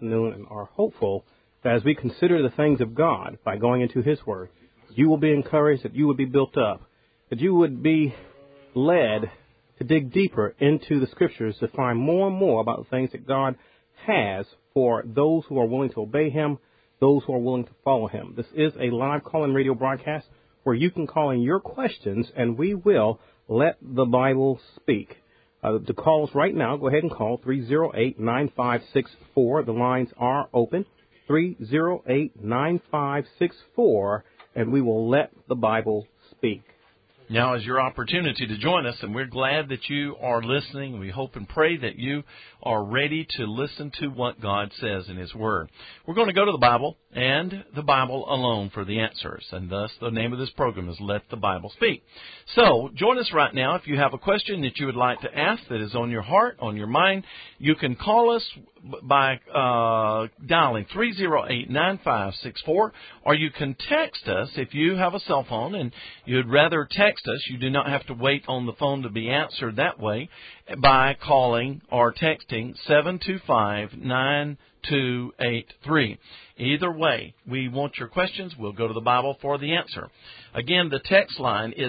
afternoon and are hopeful that as we consider the things of God by going into His Word, you will be encouraged, that you would be built up, that you would be led to dig deeper into the Scriptures to find more and more about the things that God has for those who are willing to obey Him, those who are willing to follow Him. This is a live call-in radio broadcast where you can call in your questions and we will let the Bible speak. To call us right now, go ahead and call 308-9564. The lines are open, 308-9564, and we will let the Bible speak. Now is your opportunity to join us, and we're glad that you are listening. We hope and pray that you are ready to listen to what God says in His Word. We're going to go to the Bible and the Bible alone for the answers, and thus the name of this program is Let the Bible Speak. So join us right now. If you have a question that you would like to ask that is on your heart, on your mind, you can call us by dialing 308-9564, or you can text us if you have a cell phone and you'd rather text us. You do not have to wait on the phone to be answered that way by calling or texting 725-9283. Either way, we want your questions. We'll go to the Bible for the answer. Again, the text line is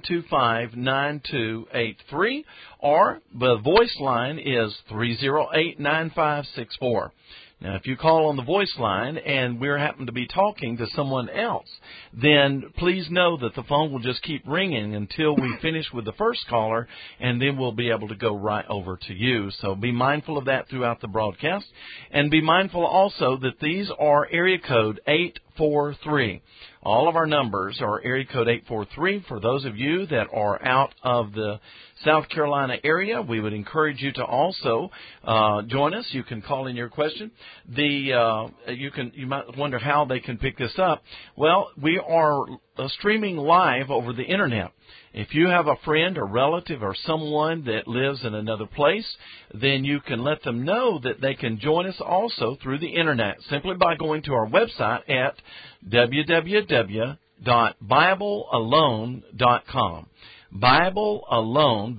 725-9283, or the voice line is 308-9564. Now, if you call on the voice line and we happen to be talking to someone else, then please know that the phone will just keep ringing until we finish with the first caller, and then we'll be able to go right over to you. So be mindful of that throughout the broadcast. And be mindful also that these are area code 843. All of our numbers are area code 843. For those of you that are out of the South Carolina area, we would encourage you to also join us. You can call in your question. You might wonder how they can pick this up. Well, we are streaming live over the Internet. If you have a friend or relative or someone that lives in another place, then you can let them know that they can join us also through the Internet simply by going to our website at www.biblealone.com. Bible Alone,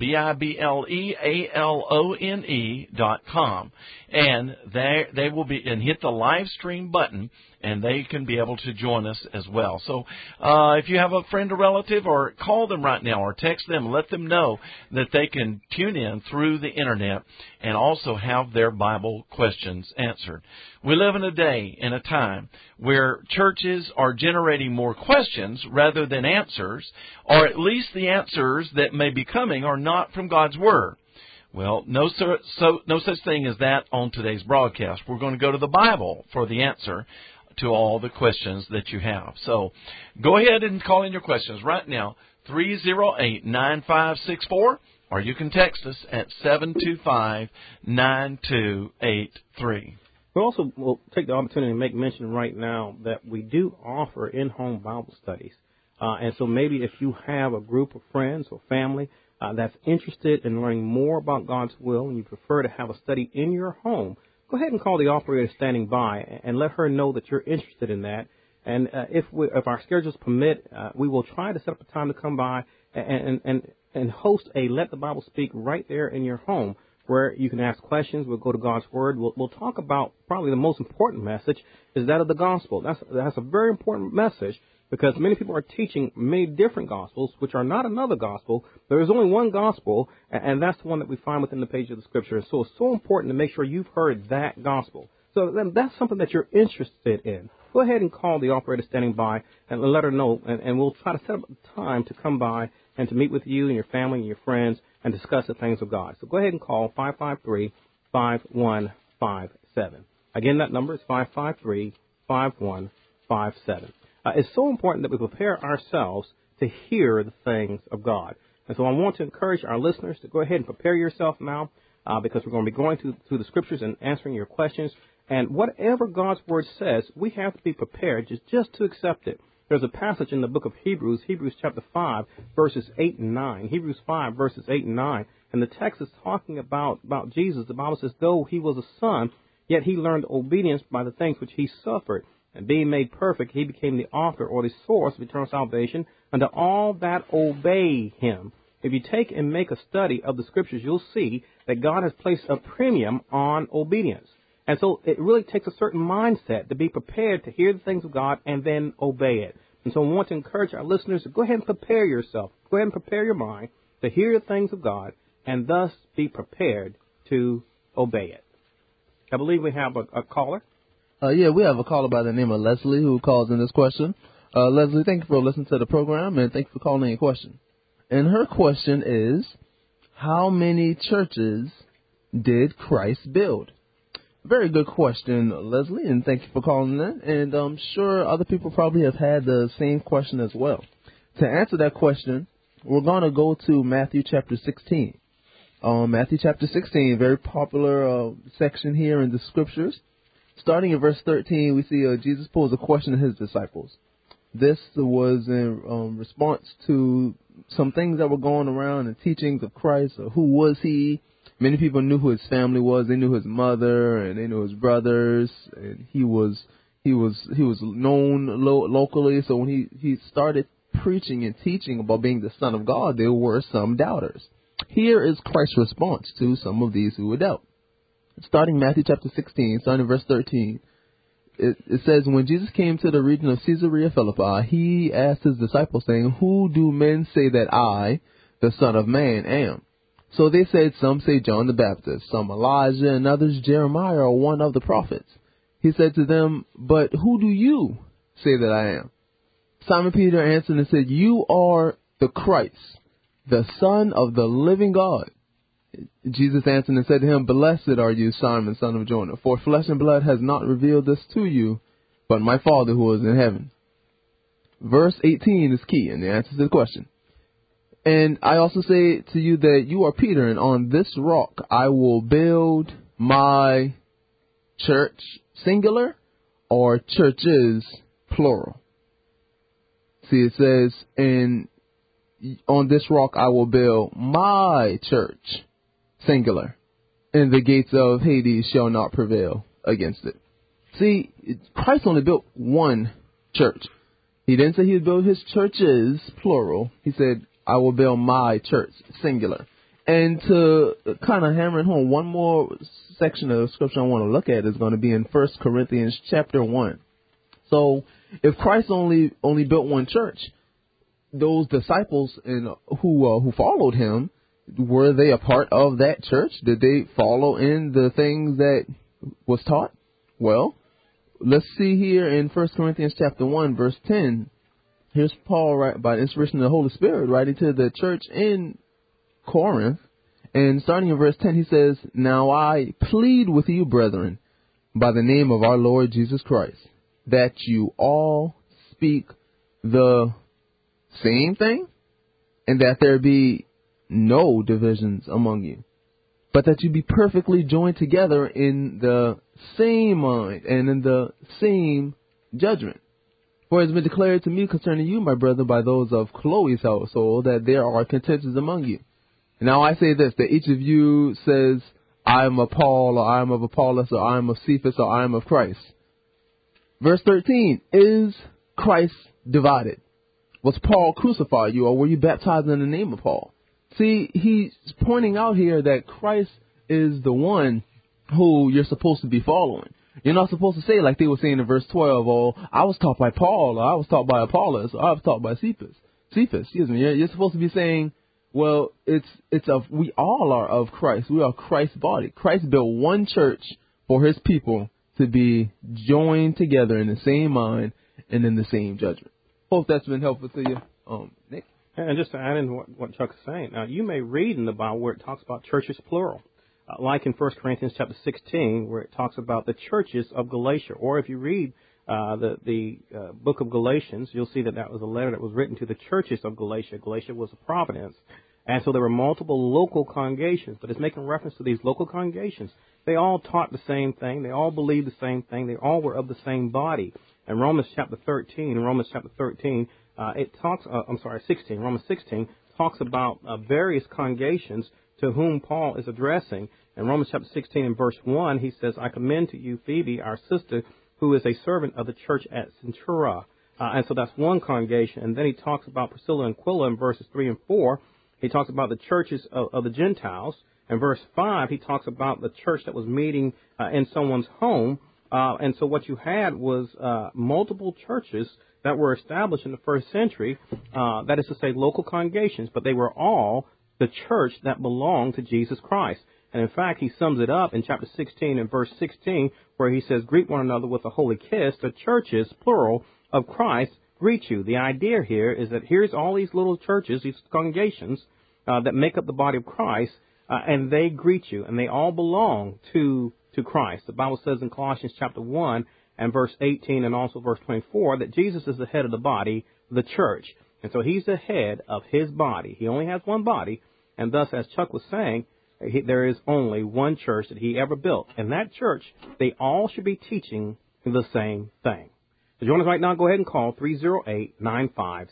BIBLEALONE.com, and they will be, and hit the live stream button, and they can be able to join us as well. So if you have a friend or relative, or call them right now or text them, let them know that they can tune in through the Internet and also have their Bible questions answered. We live in a day and a time where churches are generating more questions rather than answers, or at least the answers that may be coming are not from God's Word. Well, no such thing as that on today's broadcast. We're going to go to the Bible for the answer to all the questions that you have. So go ahead and call in your questions right now, 308-9564, or you can text us at 725-9283. We also will take the opportunity to make mention right now that we do offer in-home Bible studies. And so maybe if you have a group of friends or family that's interested in learning more about God's will and you prefer to have a study in your home, go ahead and call the operator standing by and let her know that you're interested in that. And if our schedules permit, we will try to set up a time to come by and host a Let the Bible Speak right there in your home, where you can ask questions. We'll go to God's Word. We'll talk about probably the most important message is that of the gospel. That's a very important message because many people are teaching many different gospels, which are not another gospel. There is only one gospel, and that's the one that we find within the page of the Scripture. So it's so important to make sure you've heard that gospel. So then that's something that you're interested in. Go ahead and call the operator standing by and let her know, and we'll try to set up a time to come by and to meet with you and your family and your friends and discuss the things of God. So go ahead and call 553-5157. Again, that number is 553-5157. It's so important that we prepare ourselves to hear the things of God. And so I want to encourage our listeners to go ahead and prepare yourself now because we're going to be going through the Scriptures and answering your questions. And whatever God's Word says, we have to be prepared just to accept it. There's a passage in the book of Hebrews chapter 5, verses 8 and 9. Hebrews 5, verses 8 and 9. And the text is talking about Jesus. The Bible says, though he was a son, yet he learned obedience by the things which he suffered. And being made perfect, he became the author or the source of eternal salvation unto all that obey him. If you take and make a study of the Scriptures, you'll see that God has placed a premium on obedience. And so it really takes a certain mindset to be prepared to hear the things of God and then obey it. And so I want to encourage our listeners to go ahead and prepare yourself. Go ahead and prepare your mind to hear the things of God and thus be prepared to obey it. I believe we have a caller. Yeah, we have a caller by the name of Leslie who calls in this question. Leslie, thank you for listening to the program, and thank you for calling in your question. And her question is, how many churches did Christ build? Very good question, Leslie, and thank you for calling in. And I'm sure other people probably have had the same question as well. To answer that question, we're going to go to Matthew chapter 16. Matthew chapter 16, very popular section here in the scriptures. Starting in verse 13, we see Jesus pose a question to his disciples. This was in response to some things that were going around in teachings of Christ. Who was he? Many people knew who his family was. They knew his mother and they knew his brothers. And he was known locally. So when he started preaching and teaching about being the Son of God, there were some doubters. Here is Christ's response to some of these who would doubt. Starting Matthew chapter 16, starting verse 13, it says, when Jesus came to the region of Caesarea Philippi, he asked his disciples, saying, who do men say that I, the Son of Man, am? So they said, some say John the Baptist, some Elijah, and others Jeremiah or one of the prophets. He said to them, but who do you say that I am? Simon Peter answered and said, you are the Christ, the Son of the living God. Jesus answered and said to him, blessed are you, Simon, son of Jonah, for flesh and blood has not revealed this to you, but my Father who is in heaven. Verse 18 is key in the answer to the question. And I also say to you that you are Peter, and on this rock I will build my church, singular, or churches, plural. See, it says, and on this rock I will build my church, singular, and the gates of Hades shall not prevail against it. See, Christ only built one church. He didn't say he would build his churches, plural. He said, I will build my church, singular. And to kind of hammer it home, one more section of scripture I want to look at is going to be in 1 Corinthians chapter 1. So if Christ only built one church, those disciples who followed him, were they a part of that church? Did they follow in the things that was taught? Well, let's see here in 1 Corinthians chapter 1, verse 10. Here's Paul, by the inspiration of the Holy Spirit, writing to the church in Corinth. And starting in verse 10, he says, now I plead with you, brethren, by the name of our Lord Jesus Christ, that you all speak the same thing, and that there be no divisions among you, but that you be perfectly joined together in the same mind and in the same judgment. For it has been declared to me concerning you, my brother, by those of Chloe's household, that there are contentions among you. Now I say this, that each of you says, I am of Paul, or I am of Apollos, or I am of Cephas, or I am of Christ. Verse 13, is Christ divided? Was Paul crucified you, or were you baptized in the name of Paul? See, he's pointing out here that Christ is the one who you're supposed to be following. You're not supposed to say, like they were saying in verse 12, oh, I was taught by Paul, or I was taught by Apollos, or I was taught by Cephas. You're supposed to be saying, well, we all are of Christ. We are Christ's body. Christ built one church for his people to be joined together in the same mind and in the same judgment. Hope that's been helpful to you, Nick. And just to add in what Chuck is saying, now you may read in the Bible where it talks about churches plural, like in 1 Corinthians chapter 16, where it talks about the churches of Galatia. Or if you read the book of Galatians, you'll see that was a letter that was written to the churches of Galatia. Galatia was a province. And so there were multiple local congregations, but it's making reference to these local congregations. They all taught the same thing. They all believed the same thing. They all were of the same body. And Romans chapter 13, it talks, 16, Romans 16 talks about various congregations to whom Paul is addressing. In Romans chapter 16 and verse 1, he says, I commend to you Phoebe, our sister, who is a servant of the church at Centura. And so that's one congregation. And then he talks about Priscilla and Aquila in verses 3 and 4. He talks about the churches of the Gentiles. In verse 5, he talks about the church that was meeting in someone's home. And so what you had was multiple churches that were established in the first century, that is to say local congregations, but they were all the church that belonged to Jesus Christ. And in fact, he sums it up in chapter 16 and verse 16, where he says, greet one another with a holy kiss. The churches, plural, of Christ greet you. The idea here is that here's all these little churches, these congregations that make up the body of Christ, and they greet you, and they all belong to Christ. The Bible says in Colossians chapter 1 and verse 18 and also verse 24 that Jesus is the head of the body, the church. And so he's the head of his body. He only has one body, and thus, as Chuck was saying, there is only one church that he ever built. And that church, they all should be teaching the same thing. So join us right now. Go ahead and call 308-9564,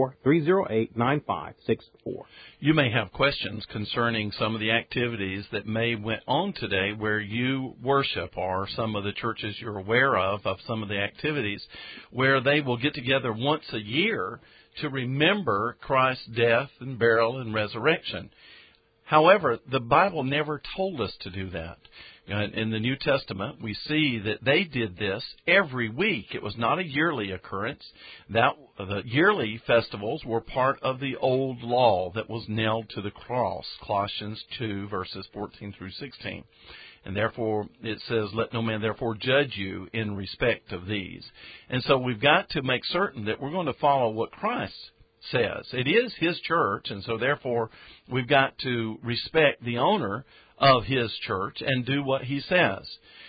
308-9564. You may have questions concerning some of the activities that may went on today where you worship, or some of the churches you're aware of some of the activities where they will get together once a year to remember Christ's death and burial and resurrection. However, the Bible never told us to do that. In the New Testament, we see that they did this every week. It was not a yearly occurrence. The yearly festivals were part of the old law that was nailed to the cross, Colossians 2, verses 14 through 16. And therefore, it says, let no man therefore judge you in respect of these. And so we've got to make certain that we're going to follow what Christ says. It is his church, and so therefore we've got to respect the owner of his church and do what he says.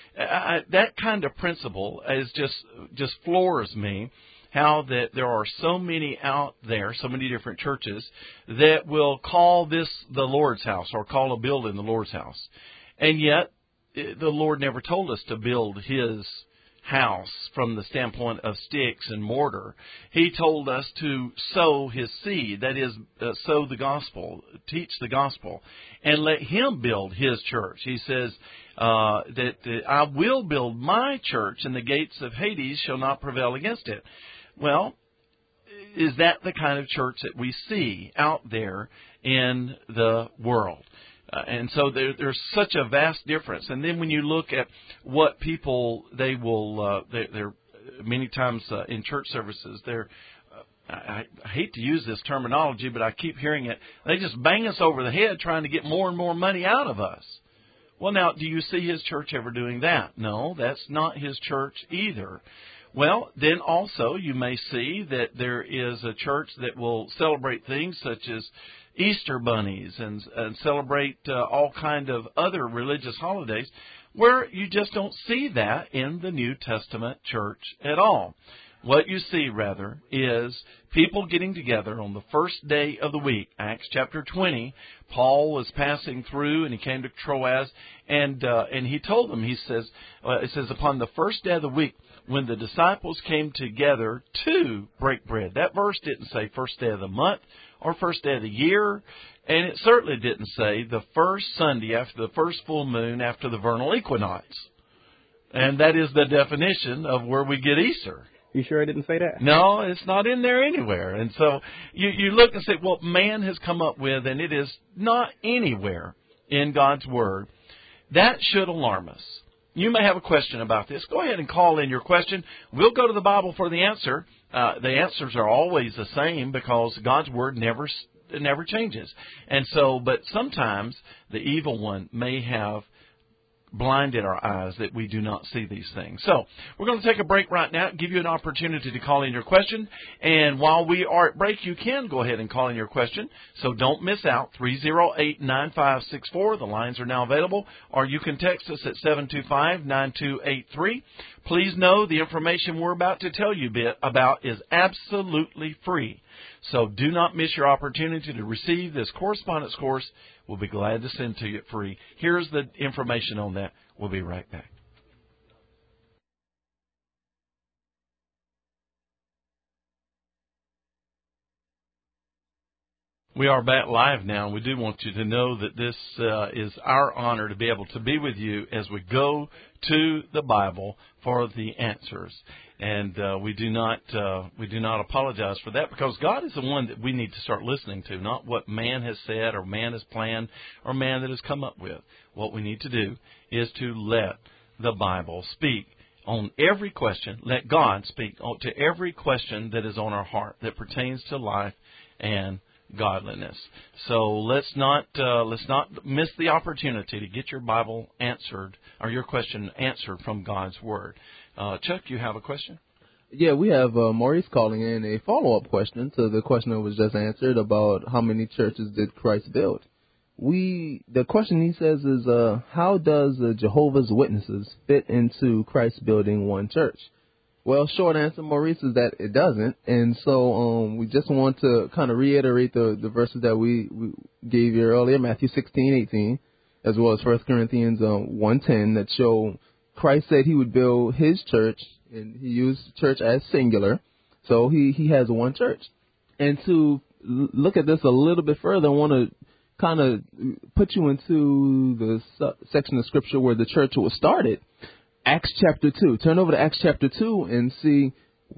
That kind of principle is just floors me, how that there are so many out there, so many different churches that will call this the Lord's house or call a building the Lord's house. And yet the Lord never told us to build his house from the standpoint of sticks and mortar. He told us to sow his seed, that is, sow the gospel, teach the gospel, and let him build his church. He says that I will build my church, and the gates of Hades shall not prevail against it. Well, is that the kind of church that we see out there in the world? And so there's such a vast difference. And then when you look at what people, they will, they're many times in church services, I hate to use this terminology, but I keep hearing it. They just bang us over the head trying to get more and more money out of us. Well, now, do you see his church ever doing that? No, that's not his church either. Well, then also you may see that there is a church that will celebrate things such as Easter bunnies and celebrate all kind of other religious holidays where you just don't see that in the New Testament church at all. What you see, rather, is people getting together on the first day of the week. Acts chapter 20, Paul was passing through, and he came to Troas, and he told them, it says, upon the first day of the week, when the disciples came together to break bread. That verse didn't say first day of the month or first day of the year, and it certainly didn't say the first Sunday after the first full moon after the vernal equinox. And that is the definition of where we get Easter. You sure I didn't say that? No, it's not in there anywhere. And so you look and say, well, man has come up with, and it is not anywhere in God's Word. That should alarm us. You may have a question about this. Go ahead and call in your question. We'll go to the Bible for the answer. The answers are always the same because God's Word never changes. And so, but sometimes the evil one may have blinded our eyes that we do not see these things. So we're going to take a break right now, give you an opportunity to call in your question. And while we are at break, you can go ahead and call in your question. So don't miss out. 308-9564. The lines are now available. Or you can text us at 725-9283. Please know the information we're about to tell you about is absolutely free. So do not miss your opportunity to receive this correspondence course. We'll be glad to send to you free. Here's the information on that. We'll be right back. We are back live now, and we do want you to know that this is our honor to be able to be with you as we go to the Bible for the answers. And we do not apologize for that, because God is the one that we need to start listening to, not what man has said or man has planned or man that has come up with. What we need to do is to let the Bible speak on every question. Let God speak to every question that is on our heart that pertains to life and godliness. So let's not miss the opportunity to get your Bible answered, or your question answered from God's Word. Chuck, you have a question? Yeah, we have Maurice calling in a follow-up question to the question that was just answered about how many churches did Christ build. The question he says is, how does Jehovah's Witnesses fit into Christ building one church? Well, short answer, Maurice, is that it doesn't. And so we just want to kind of reiterate the verses that we gave you earlier, Matthew 16:18, as well as 1 Corinthians 1:10, that show Christ said he would build his church, and he used church as singular. So he has one church. And to look at this a little bit further, I want to kind of put you into the section of Scripture where the church was started. Acts chapter 2. Turn over to Acts chapter 2 and see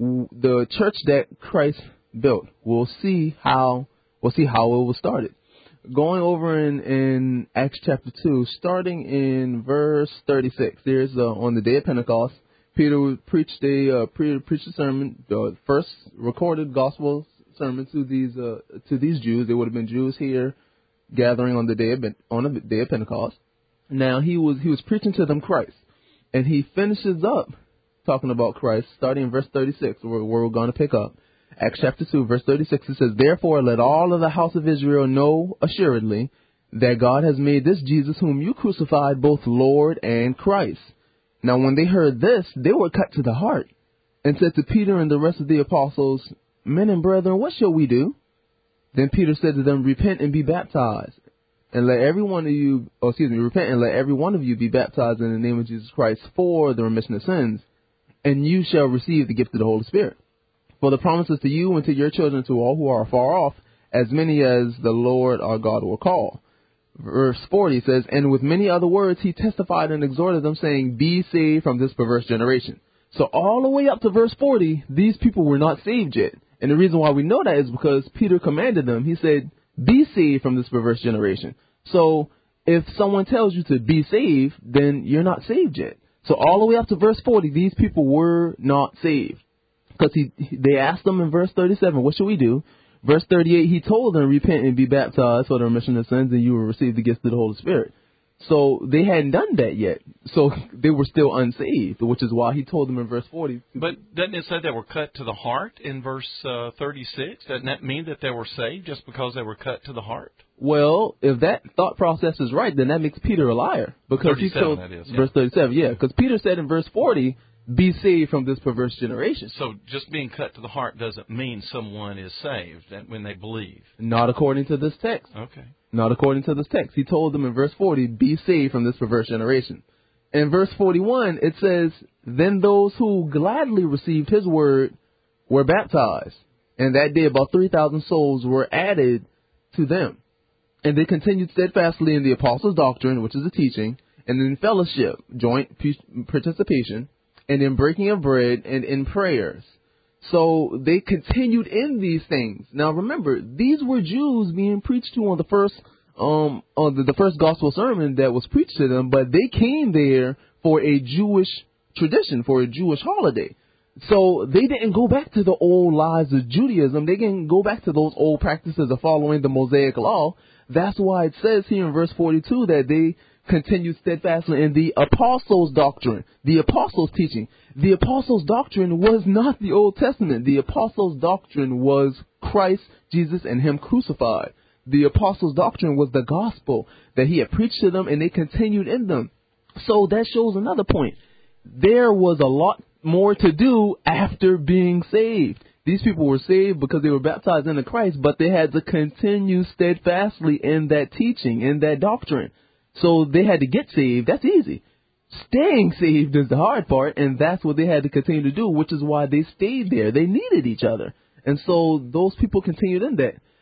the church that Christ built. We'll see how it was started. Going over in Acts chapter 2, starting in verse 36. There's on the day of Pentecost, Peter preached a sermon, the first recorded gospel sermon to these Jews. They would have been Jews here gathering on the day of Pentecost. Now he was preaching to them Christ. And he finishes up talking about Christ, starting in verse 36, where we're going to pick up. Acts chapter 2, verse 36, it says, "Therefore let all of the house of Israel know assuredly that God has made this Jesus whom you crucified both Lord and Christ." Now when they heard this, they were cut to the heart, and said to Peter and the rest of the apostles, "Men and brethren, what shall we do?" Then Peter said to them, "Repent and be baptized. And let every one of you, repent and let every one of you be baptized in the name of Jesus Christ for the remission of sins, and you shall receive the gift of the Holy Spirit. For the promises to you and to your children, to all who are far off, as many as the Lord our God will call." Verse 40 says, "And with many other words he testified and exhorted them, saying, Be saved from this perverse generation." So all the way up to verse 40, these people were not saved yet. And the reason why we know that is because Peter commanded them. He said, "Be saved from this perverse generation." So if someone tells you to be saved, then you're not saved yet. So all the way up to verse 40, these people were not saved. Because they asked them in verse 37, "What should we do?" Verse 38, he told them, "Repent and be baptized for the remission of sins, and you will receive the gift of the Holy Spirit." So they hadn't done that yet. So they were still unsaved, which is why he told them in verse 40. But doesn't it say they were cut to the heart in verse 36? Doesn't that mean that they were saved just because they were cut to the heart? Well, if that thought process is right, then that makes Peter a liar. Because he told, that is, yeah. Verse 37, yeah. Because Peter said in verse 40, "Be saved from this perverse generation." So just being cut to the heart doesn't mean someone is saved when they believe. Not according to this text. Okay. Not according to this text. He told them in verse 40, "Be saved from this perverse generation." In verse 41, it says, "Then those who gladly received his word were baptized. And that day about 3,000 souls were added to them. And they continued steadfastly in the apostles' doctrine," which is the teaching, "and in fellowship," joint participation, "and in breaking of bread, and in prayers." So they continued in these things. Now remember, these were Jews being preached to on the first gospel sermon that was preached to them, but they came there for a Jewish tradition, for a Jewish holiday. So they didn't go back to the old lives of Judaism. They didn't go back to those old practices of following the Mosaic law. That's why it says here in verse 42 that they continued steadfastly in the apostles' doctrine, the apostles' teaching. The apostles' doctrine was not the Old Testament. The apostles' doctrine was Christ, Jesus, and him crucified. The apostles' doctrine was the gospel that he had preached to them, and they continued in them. So that shows another point. There was a lot more to do after being saved. These people were saved because they were baptized into Christ, but they had to continue steadfastly in that teaching, in that doctrine. So they had to get saved. That's easy. Staying saved is the hard part, and that's what they had to continue to do, which is why they stayed there. They needed each other. And so those people continued in that.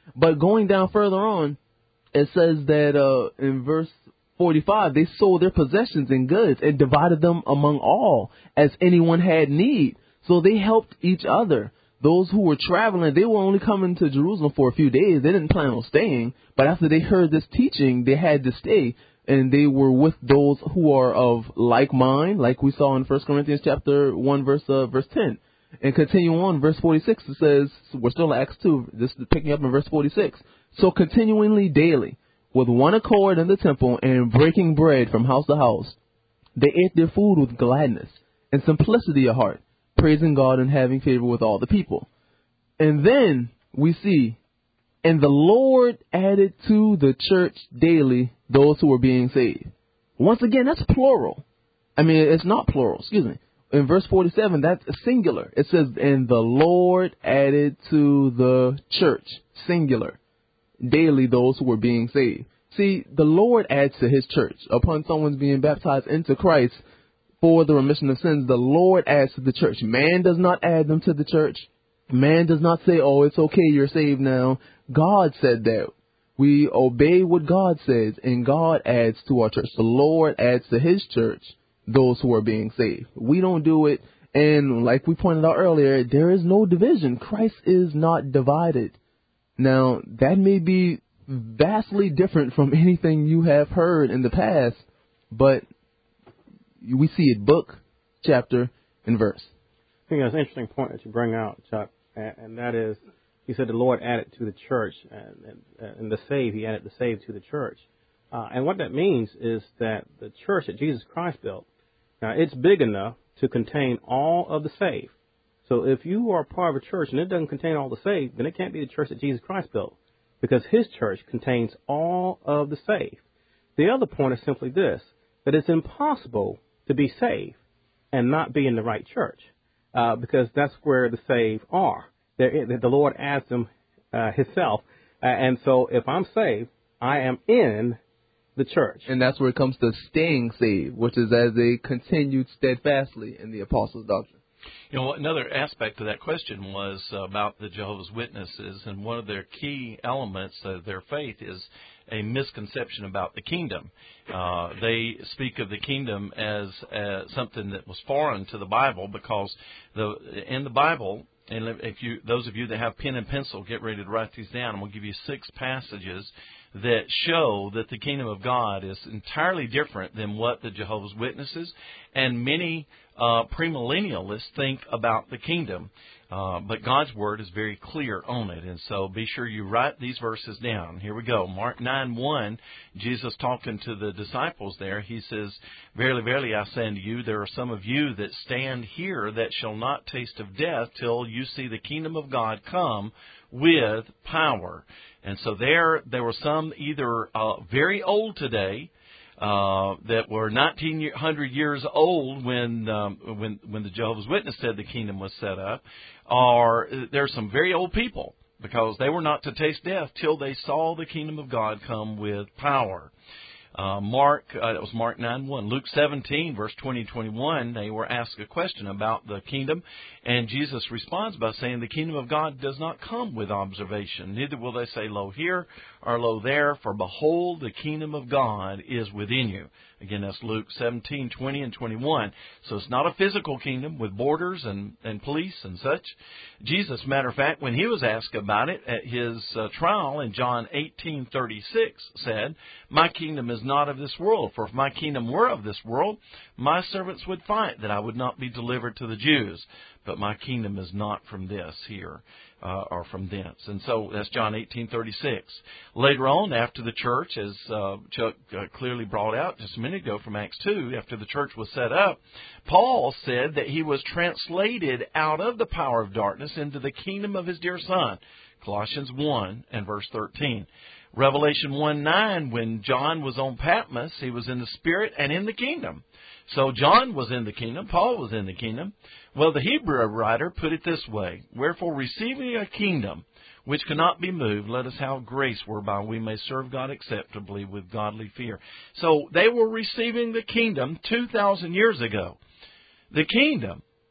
But going down further on, it says that in verse 45, they sold their possessions and goods and divided them among all as anyone had need. So they helped each other. Those who were traveling, they were only coming to Jerusalem for a few days. They didn't plan on staying. But after they heard this teaching, they had to stay. And they were with those who are of like mind, like we saw in 1 Corinthians chapter 1, verse 10. And continue on, verse 46, it says, we're still in Acts 2, this is picking up in verse 46. So continually daily, with one accord in the temple and breaking bread from house to house, they ate their food with gladness and simplicity of heart, praising God and having favor with all the people. And then we see, and the Lord added to the church daily those who were being saved. Once again, that's plural. I mean, it's not plural, excuse me. In verse 47, that's singular. It says, and the Lord added to the church, singular, daily those who were being saved. See, the Lord adds to his church. Upon someone's being baptized into Christ for the remission of sins, the Lord adds to the church. Man does not add them to the church. Man does not say, oh, it's okay, you're saved now. God said that. We obey what God says, and God adds to our church. The Lord adds to his church those who are being saved. We don't do it. And like we pointed out earlier, there is no division. Christ is not divided. Now, that may be vastly different from anything you have heard in the past, but we see it book, chapter, and verse. I think that's an interesting point that you bring out, Chuck, and that is, he said the Lord added to the church, and the saved, he added the saved to the church. And what that means is that the church that Jesus Christ built, now it's big enough to contain all of the saved. So if you are part of a church and it doesn't contain all the saved, then it can't be the church that Jesus Christ built, because his church contains all of the saved. The other point is simply this, that it's impossible to be saved and not be in the right church, because that's where the saved are. The Lord adds them himself. And so if I'm saved, I am in the church. And that's where it comes to staying saved, which is as they continued steadfastly in the apostles' doctrine. You know, another aspect of that question was about the Jehovah's Witnesses, and one of their key elements of their faith is a misconception about the kingdom. They speak of the kingdom as something that was foreign to the Bible, because in the Bible, and those of you that have pen and pencil, get ready to write these down. I'm going to give you 6 passages that show that the kingdom of God is entirely different than what the Jehovah's Witnesses and many premillennialists think about the kingdom. But God's Word is very clear on it. And so be sure you write these verses down. Here we go. Mark 9:1, Jesus talking to the disciples there, he says, Verily, verily, I say unto you, there are some of you that stand here that shall not taste of death till you see the kingdom of God come with power. And so there were some either very old today, that were 1900 years old when the Jehovah's Witness said the kingdom was set up, or there's some very old people, because they were not to taste death till they saw the kingdom of God come with power. That was Mark 9:1. Luke 17, verse 20-21, they were asked a question about the kingdom, and Jesus responds by saying, the kingdom of God does not come with observation, neither will they say, lo here or lo there, for behold, the kingdom of God is within you. Again, that's Luke 17:20 and 21. So it's not a physical kingdom with borders and police and such. Jesus, matter of fact, when he was asked about it at his trial in John 18:36, said, my kingdom is not of this world, for if my kingdom were of this world, my servants would fight that I would not be delivered to the Jews. But my kingdom is not from this here, or from thence. And so that's John 18:36. Later on, after the church, as Chuck clearly brought out just a minute ago from Acts 2, after the church was set up, Paul said that he was translated out of the power of darkness into the kingdom of his dear Son. Colossians 1 and verse 13. Revelation 1:9, when John was on Patmos, he was in the Spirit and in the kingdom. So John was in the kingdom, Paul was in the kingdom. Well, the Hebrew writer put it this way, wherefore receiving a kingdom which cannot be moved, let us have grace whereby we may serve God acceptably with godly fear. So they were receiving the kingdom 2,000 years ago. The kingdom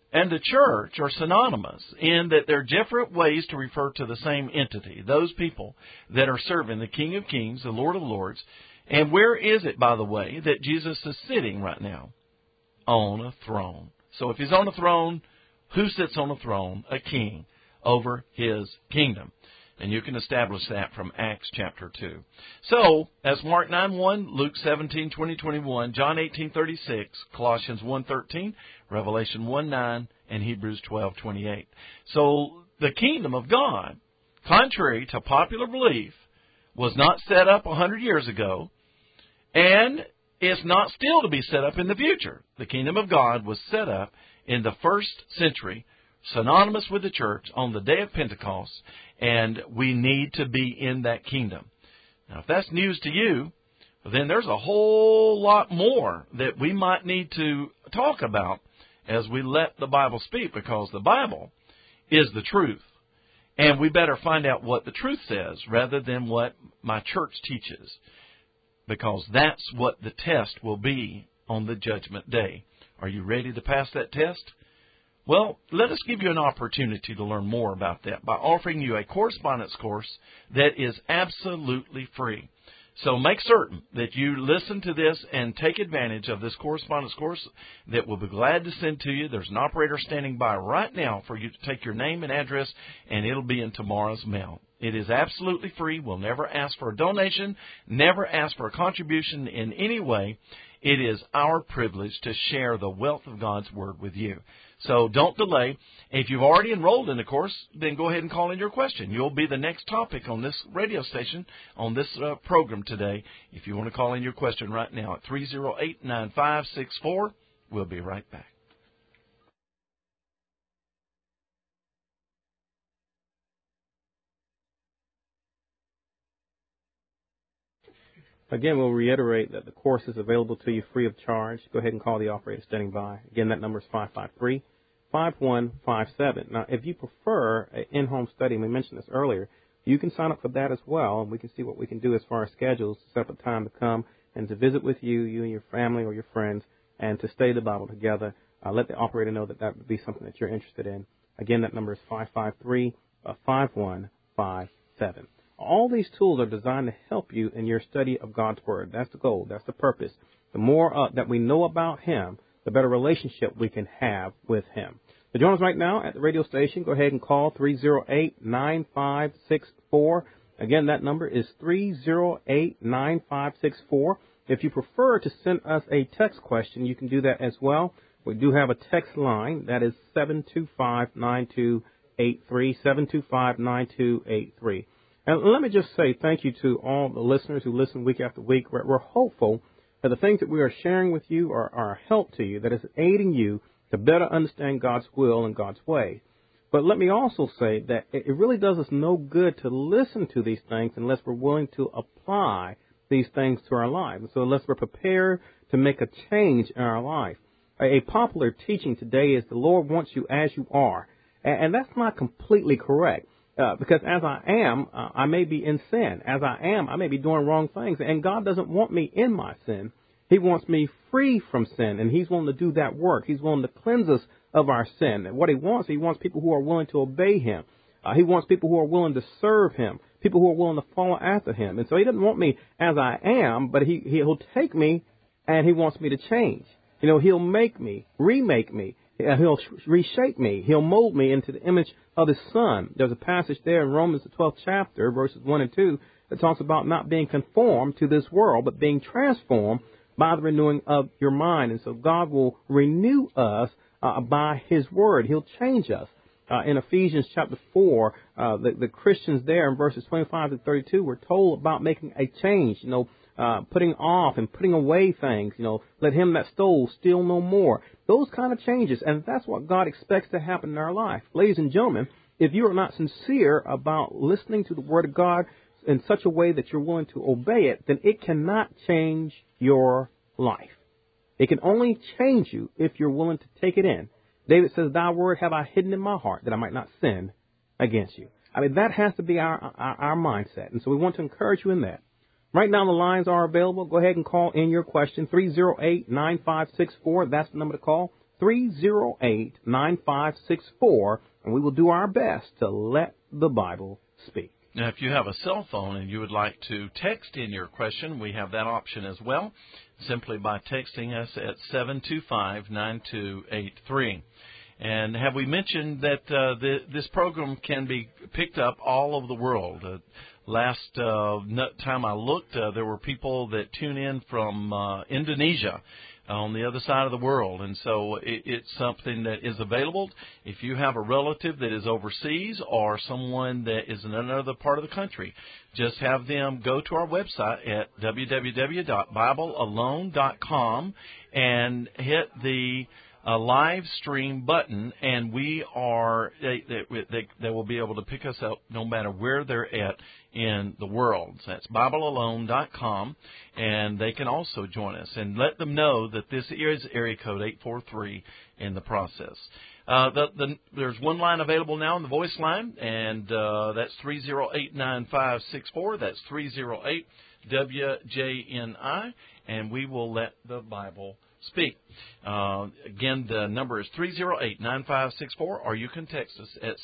and the church are synonymous in that they're different ways to refer to the same entity, those people that are serving the King of Kings, the Lord of Lords. And where is it, by the way, that Jesus is sitting right now? On a throne. So if he's on a throne, who sits on a throne? A king over his kingdom. And you can establish that from Acts chapter 2. So, as Mark 9:1, Luke 17:20, 21, John 18:36, Colossians 1:13, Revelation 1:9, and Hebrews 12:28. So, the kingdom of God, contrary to popular belief, was not set up 100 years ago, and is not still to be set up in the future. The kingdom of God was set up in the first century, synonymous with the church, on the day of Pentecost, and we need to be in that kingdom. Now, if that's news to you, then there's a whole lot more that we might need to talk about as we let the Bible speak, because the Bible is the truth. And we better find out what the truth says rather than what my church teaches, because that's what the test will be on the judgment day. Are you ready to pass that test? Well, let us give you an opportunity to learn more about that by offering you a correspondence course that is absolutely free. So make certain that you listen to this and take advantage of this correspondence course that we'll be glad to send to you. There's an operator standing by right now for you to take your name and address, and it'll be in tomorrow's mail. It is absolutely free. We'll never ask for a donation, never ask for a contribution in any way. It is our privilege to share the wealth of God's Word with you. So don't delay. If you've already enrolled in the course, then go ahead and call in your question. You'll be the next topic on this radio station, on this program today. If you want to call in your question right now at 308-9564, we'll be right back. Again, we'll reiterate that the course is available to you free of charge. Go ahead and call the operator standing by. Again, that number is 553-5157. Now, if you prefer an in-home study, and we mentioned this earlier, you can sign up for that as well, and we can see what we can do as far as schedules to set up a time to come and to visit with you, you and your family or your friends, and to study the Bible together. Let the operator know that that would be something that you're interested in. Again, that number is 553-5157. All these tools are designed to help you in your study of God's Word. That's the goal. That's the purpose. The more that we know about Him, the better relationship we can have with Him. So join us right now at the radio station. Go ahead and call 308-9564. Again, that number is 308-9564. If you prefer to send us a text question, you can do that as well. We do have a text line. That is 725-9283, 725-9283. And let me just say thank you to all the listeners who listen week after week. We're hopeful that the things that we are sharing with you are a help to you, that is aiding you to better understand God's will and God's way. But let me also say that it really does us no good to listen to these things unless we're willing to apply these things to our lives. So unless we're prepared to make a change in our life. A popular teaching today is the Lord wants you as you are. And that's not completely correct. Because as I am, I may be in sin. As I am, I may be doing wrong things. And God doesn't want me in my sin. He wants me free from sin. And He's willing to do that work. He's willing to cleanse us of our sin. And what He wants people who are willing to obey Him. He wants people who are willing to serve Him. People who are willing to follow after Him. And so He doesn't want me as I am, but He'll take me and He wants me to change. You know, He'll make me, remake me. He'll reshape me. He'll mold me into the image of His Son. There's a passage there in Romans, the 12th chapter, verses 1 and 2, that talks about not being conformed to this world, but being transformed by the renewing of your mind. And so God will renew us by His Word. He'll change us. In Ephesians chapter 4, the Christians there in verses 25 to 32 were told about making a change, putting off and putting away things, let him that stole steal no more. Those kind of changes, and that's what God expects to happen in our life. Ladies and gentlemen, if you are not sincere about listening to the Word of God in such a way that you're willing to obey it, then it cannot change your life. It can only change you if you're willing to take it in. David says, "Thy word have I hidden in my heart, that I might not sin against you." I mean, that has to be our mindset, and so we want to encourage you in that. Right now, the lines are available. Go ahead and call in your question, 308-9564. That's the number to call, 308-9564, and we will do our best to let the Bible speak. Now, if you have a cell phone and you would like to text in your question, we have that option as well, simply by texting us at 725-9283. And have we mentioned that this program can be picked up all over the world? Last time I looked, there were people that tune in from Indonesia, on the other side of the world. And so it's something that is available. If you have a relative that is overseas or someone that is in another part of the country, just have them go to our website at www.biblealone.com and hit the live stream button, and they will be able to pick us up no matter where they're at in the world. So that's BibleAlone.com, and they can also join us. And let them know that this is area code 843 in the process. There's one line available now in the voice line, and that's 308-9564. That's 308-WJNI, and we will let the Bible speak. Again, the number is 308-9564, or you can text us at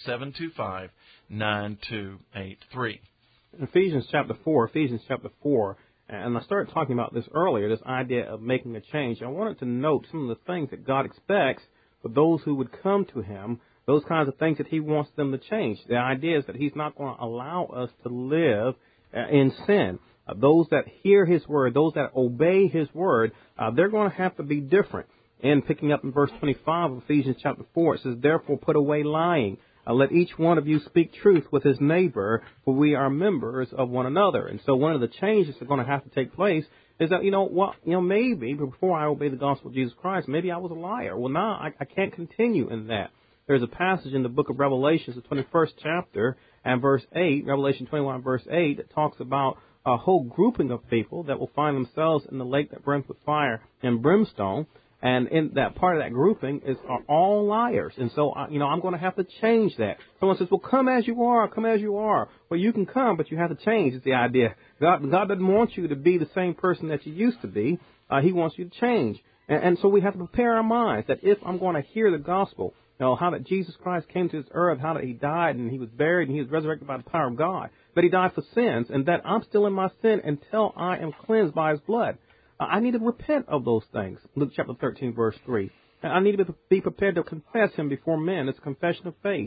725-9283. Ephesians chapter 4, and I started talking about this earlier, this idea of making a change. I wanted to note some of the things that God expects for those who would come to Him, those kinds of things that He wants them to change. The idea is that He's not going to allow us to live in sin. Those that hear His word, those that obey His word, they're going to have to be different. And picking up in verse 25 of Ephesians chapter 4, it says, "Therefore put away lying. Let each one of you speak truth with his neighbor, for we are members of one another." And so one of the changes that are going to have to take place is that, maybe before I obey the gospel of Jesus Christ, maybe I was a liar. Well, now I can't continue in that. There's a passage in the book of Revelation, the 21st chapter, and verse 8, Revelation 21, verse 8, that talks about a whole grouping of people that will find themselves in the lake that burns with fire and brimstone. And in that part of that grouping are all liars. And so, I'm going to have to change that. Someone says, well, come as you are. Well, you can come, but you have to change, is the idea. God doesn't want you to be the same person that you used to be. He wants you to change. And so we have to prepare our minds that if I'm going to hear the gospel, how that Jesus Christ came to this earth, how that He died and He was buried and He was resurrected by the power of God, that He died for sins, and that I'm still in my sin until I am cleansed by His blood. I need to repent of those things. Luke chapter 13, verse 3. And I need to be prepared to confess Him before men. It's a confession of faith.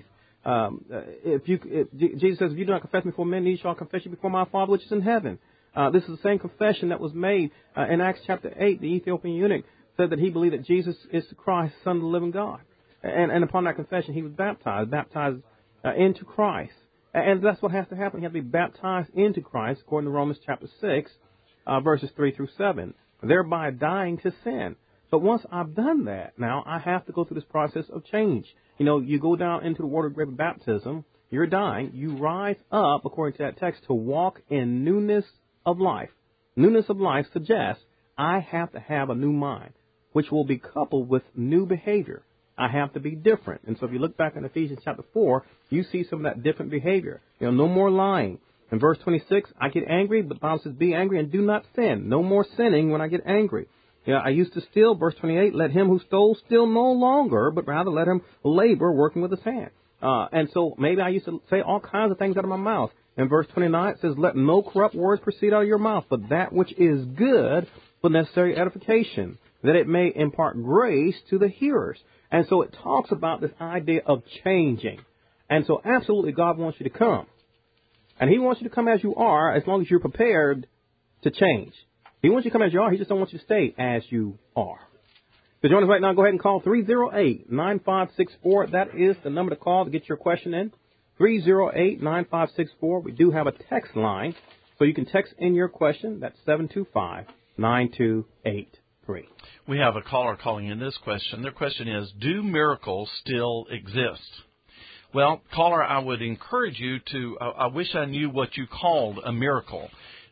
Jesus says, if you do not confess me before men, you shall confess you before my Father which is in heaven. This is the same confession that was made in Acts chapter 8. The Ethiopian eunuch said that he believed that Jesus is the Christ, Son of the living God. And upon that confession, he was baptized into Christ. And that's what has to happen. You have to be baptized into Christ, according to Romans chapter 6, verses 3 through 7, thereby dying to sin. But once I've done that, now I have to go through this process of change. You go down into the water grave of baptism, you're dying, you rise up, according to that text, to walk in newness of life. Newness of life suggests I have to have a new mind, which will be coupled with new behavior. I have to be different. And so if you look back in Ephesians chapter 4, you see some of that different behavior. No more lying. In verse 26, I get angry, but the Bible says, be angry and do not sin. No more sinning when I get angry. I used to steal. Verse 28, let him who stole steal no longer, but rather let him labor working with his hand. And so maybe I used to say all kinds of things out of my mouth. In verse 29, it says, let no corrupt words proceed out of your mouth, but that which is good for necessary edification, that it may impart grace to the hearers. And so it talks about this idea of changing. And so absolutely God wants you to come. And He wants you to come as you are, as long as you're prepared to change. He wants you to come as you are. He just don't want you to stay as you are. So join us right now. Go ahead and call 308-9564. That is the number to call to get your question in. 308-9564. We do have a text line, so you can text in your question. That's 725-9283. We have a caller calling in this question. Their question is, do miracles still exist? Well, caller, I would encourage you to, I wish I knew what you called a miracle.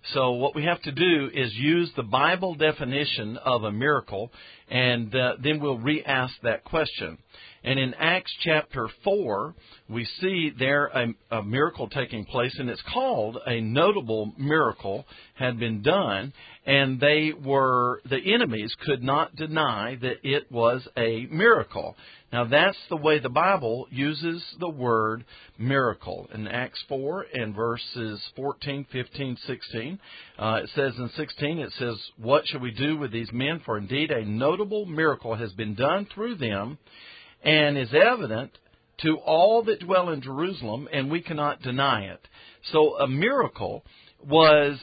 So what we have to do is use the Bible definition of a miracle, and then we'll re-ask that question. And in Acts chapter 4, we see there a miracle taking place, and it's called a notable miracle had been done, and the enemies could not deny that it was a miracle. Now that's the way the Bible uses the word miracle. In Acts 4 and verses 14, 15, 16, it says in 16, it says, "What shall we do with these men? For indeed a notable miracle has been done through them, and is evident to all that dwell in Jerusalem, and we cannot deny it." So a miracle was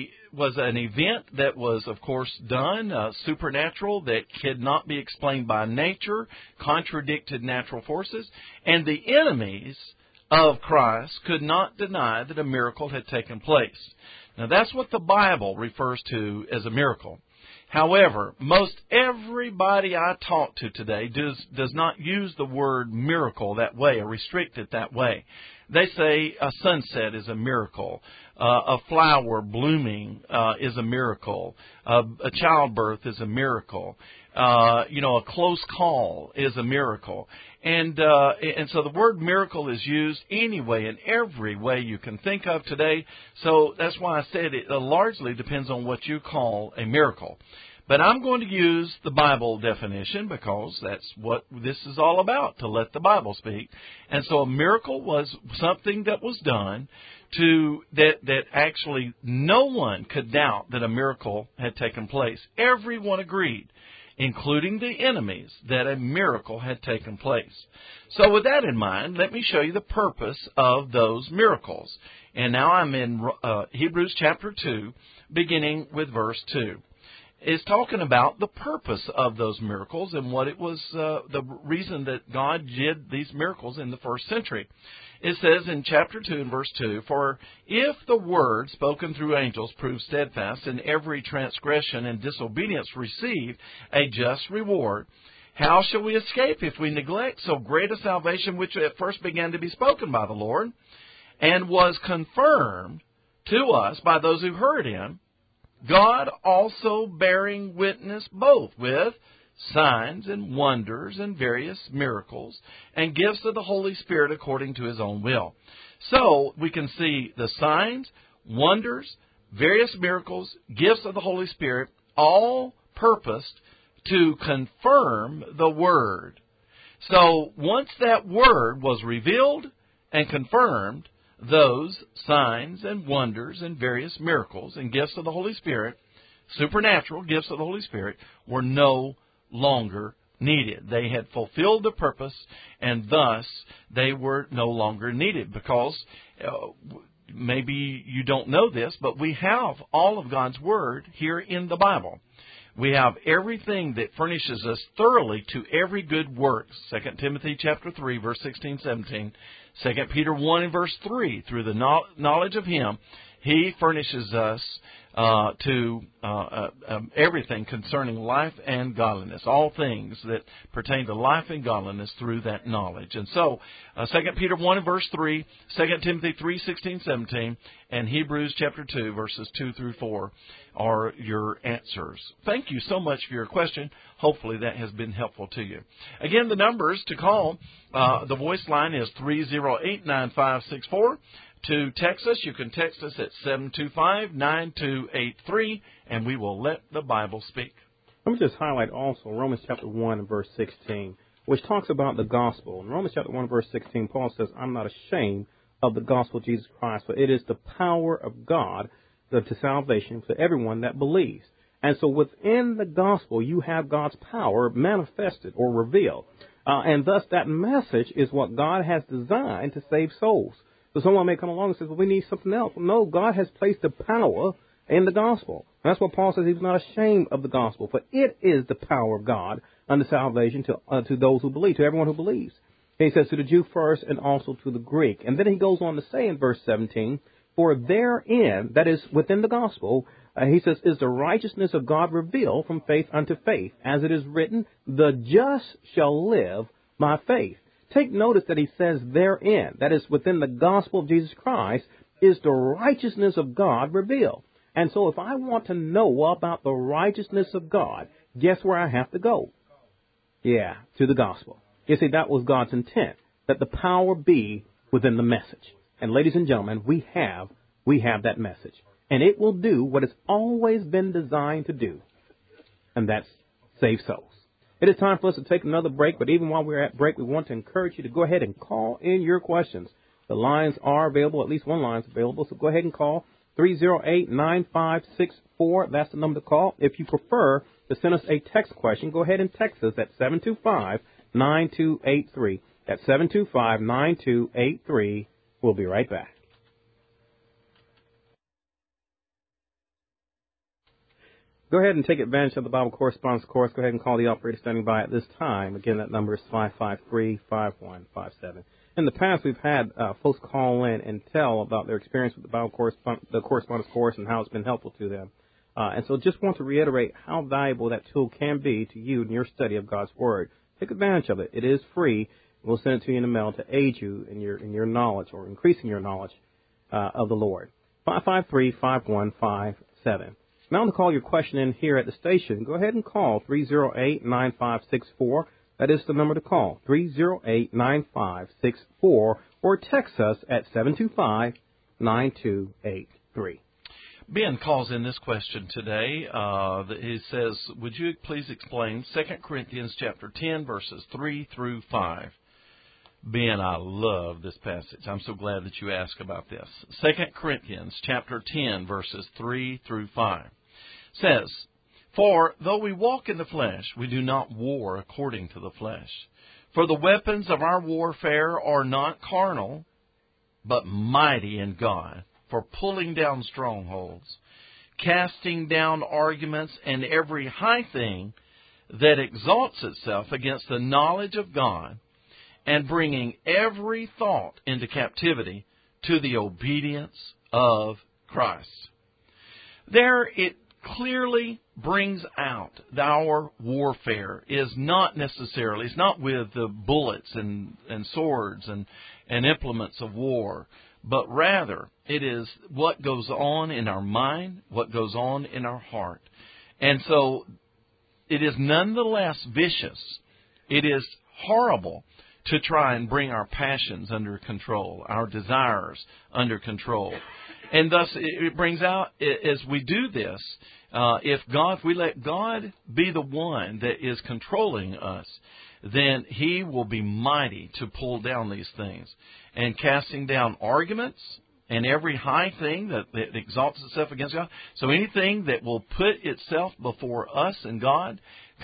an event that was, of course, done, supernatural, that could not be explained by nature, contradicted natural forces, and the enemies of Christ could not deny that a miracle had taken place. Now, that's what the Bible refers to as a miracle. However, most everybody I talk to today does not use the word miracle that way or restrict it that way. They say a sunset is a miracle. A flower blooming is a miracle. A childbirth is a miracle. A close call is a miracle. And so the word miracle is used anyway, in every way you can think of today. So that's why I said it largely depends on what you call a miracle. But I'm going to use the Bible definition because that's what this is all about, to let the Bible speak. And so a miracle was something that was done that actually no one could doubt that a miracle had taken place. Everyone agreed, including the enemies, that a miracle had taken place. So with that in mind, let me show you the purpose of those miracles. And now I'm in Hebrews chapter 2, beginning with verse 2. It's talking about the purpose of those miracles and what it was, the reason that God did these miracles in the first century. It says in chapter 2 and verse 2, "For if the word spoken through angels proved steadfast, and every transgression and disobedience received a just reward, how shall we escape if we neglect so great a salvation which at first began to be spoken by the Lord, and was confirmed to us by those who heard him, God also bearing witness both with signs and wonders and various miracles and gifts of the Holy Spirit according to his own will." So we can see the signs, wonders, various miracles, gifts of the Holy Spirit, all purposed to confirm the Word. So once that Word was revealed and confirmed, those signs and wonders and various miracles and gifts of the Holy Spirit, supernatural gifts of the Holy Spirit, were no longer needed. They had fulfilled the purpose, and thus they were no longer needed. Because maybe you don't know this, but we have all of God's Word here in the Bible. We have everything that furnishes us thoroughly to every good work. 2 Timothy chapter 3, verse 16, 17. 2 Peter 1 and verse 3. Through the knowledge of him, he furnishes us to everything concerning life and godliness. All things that pertain to life and godliness through that knowledge. And so, 2 Peter 1 and verse 3, 2 Timothy 3, 16, 17, and Hebrews chapter 2, verses 2 through 4 are your answers. Thank you so much for your question. Hopefully that has been helpful to you. Again, the numbers to call, the voice line is 308-9564. To text us, you can text us at 725-9283, and we will let the Bible speak. Let me just highlight also Romans chapter 1 and verse 16, which talks about the gospel. In Romans chapter 1 verse 16, Paul says, "I'm not ashamed of the gospel of Jesus Christ, for it is the power of God to salvation for everyone that believes." And so within the gospel, you have God's power manifested or revealed. And thus that message is what God has designed to save souls. So someone may come along and say, "Well, we need something else." No, God has placed the power in the gospel. That's what Paul says. He's not ashamed of the gospel, for it is the power of God unto salvation to those who believe, to everyone who believes. And he says to the Jew first and also to the Greek. And then he goes on to say in verse 17, "For therein," that is within the gospel, he says, "is the righteousness of God revealed from faith unto faith. As it is written, the just shall live by faith." Take notice that he says therein, that is within the gospel of Jesus Christ, is the righteousness of God revealed. And so if I want to know about the righteousness of God, guess where I have to go? Yeah, to the gospel. You see, that was God's intent, that the power be within the message. And ladies and gentlemen, we have that message. And it will do what it's always been designed to do, and that's save souls. It is time for us to take another break, but even while we're at break, we want to encourage you to go ahead and call in your questions. The lines are available, at least one line is available, so go ahead and call 308-9564. That's the number to call. If you prefer to send us a text question, go ahead and text us at 725-9283. That's 725-9283. We'll be right back. Go ahead and take advantage of the Bible Correspondence Course. Go ahead and call the operator standing by at this time. Again, that number is 553-5157. In the past, we've had folks call in and tell about their experience with the Bible Correspondence Course and how it's been helpful to them. And so just want to reiterate how valuable that tool can be to you in your study of God's Word. Take advantage of it. It is free. We'll send it to you in the mail to aid you in your knowledge or increasing your knowledge of the Lord. 553-5157. Now to call your question in here at the station, go ahead and call 308-9564. That is the number to call, 308-9564, or text us at 725-9283. Ben calls in this question today. He says, would you please explain 2 Corinthians chapter 10, verses 3 through 5? Ben, I love this passage. I'm so glad that you asked about this. 2 Corinthians chapter 10, verses 3 through 5 says, for though we walk in the flesh, we do not war according to the flesh. For the weapons of our warfare are not carnal, but mighty in God, for pulling down strongholds, casting down arguments and every high thing that exalts itself against the knowledge of God, and bringing every thought into captivity to the obedience of Christ. There it clearly brings out that our warfare is not necessarily, it's not with the bullets and swords and implements of war, but rather it is what goes on in our mind, what goes on in our heart. And so it is nonetheless vicious. It is horrible to try and bring our passions under control, our desires under control. And thus it brings out, as we do this, if we let God be the one that is controlling us, then He will be mighty to pull down these things. And casting down arguments and every high thing that exalts itself against God. So anything that will put itself before us and God,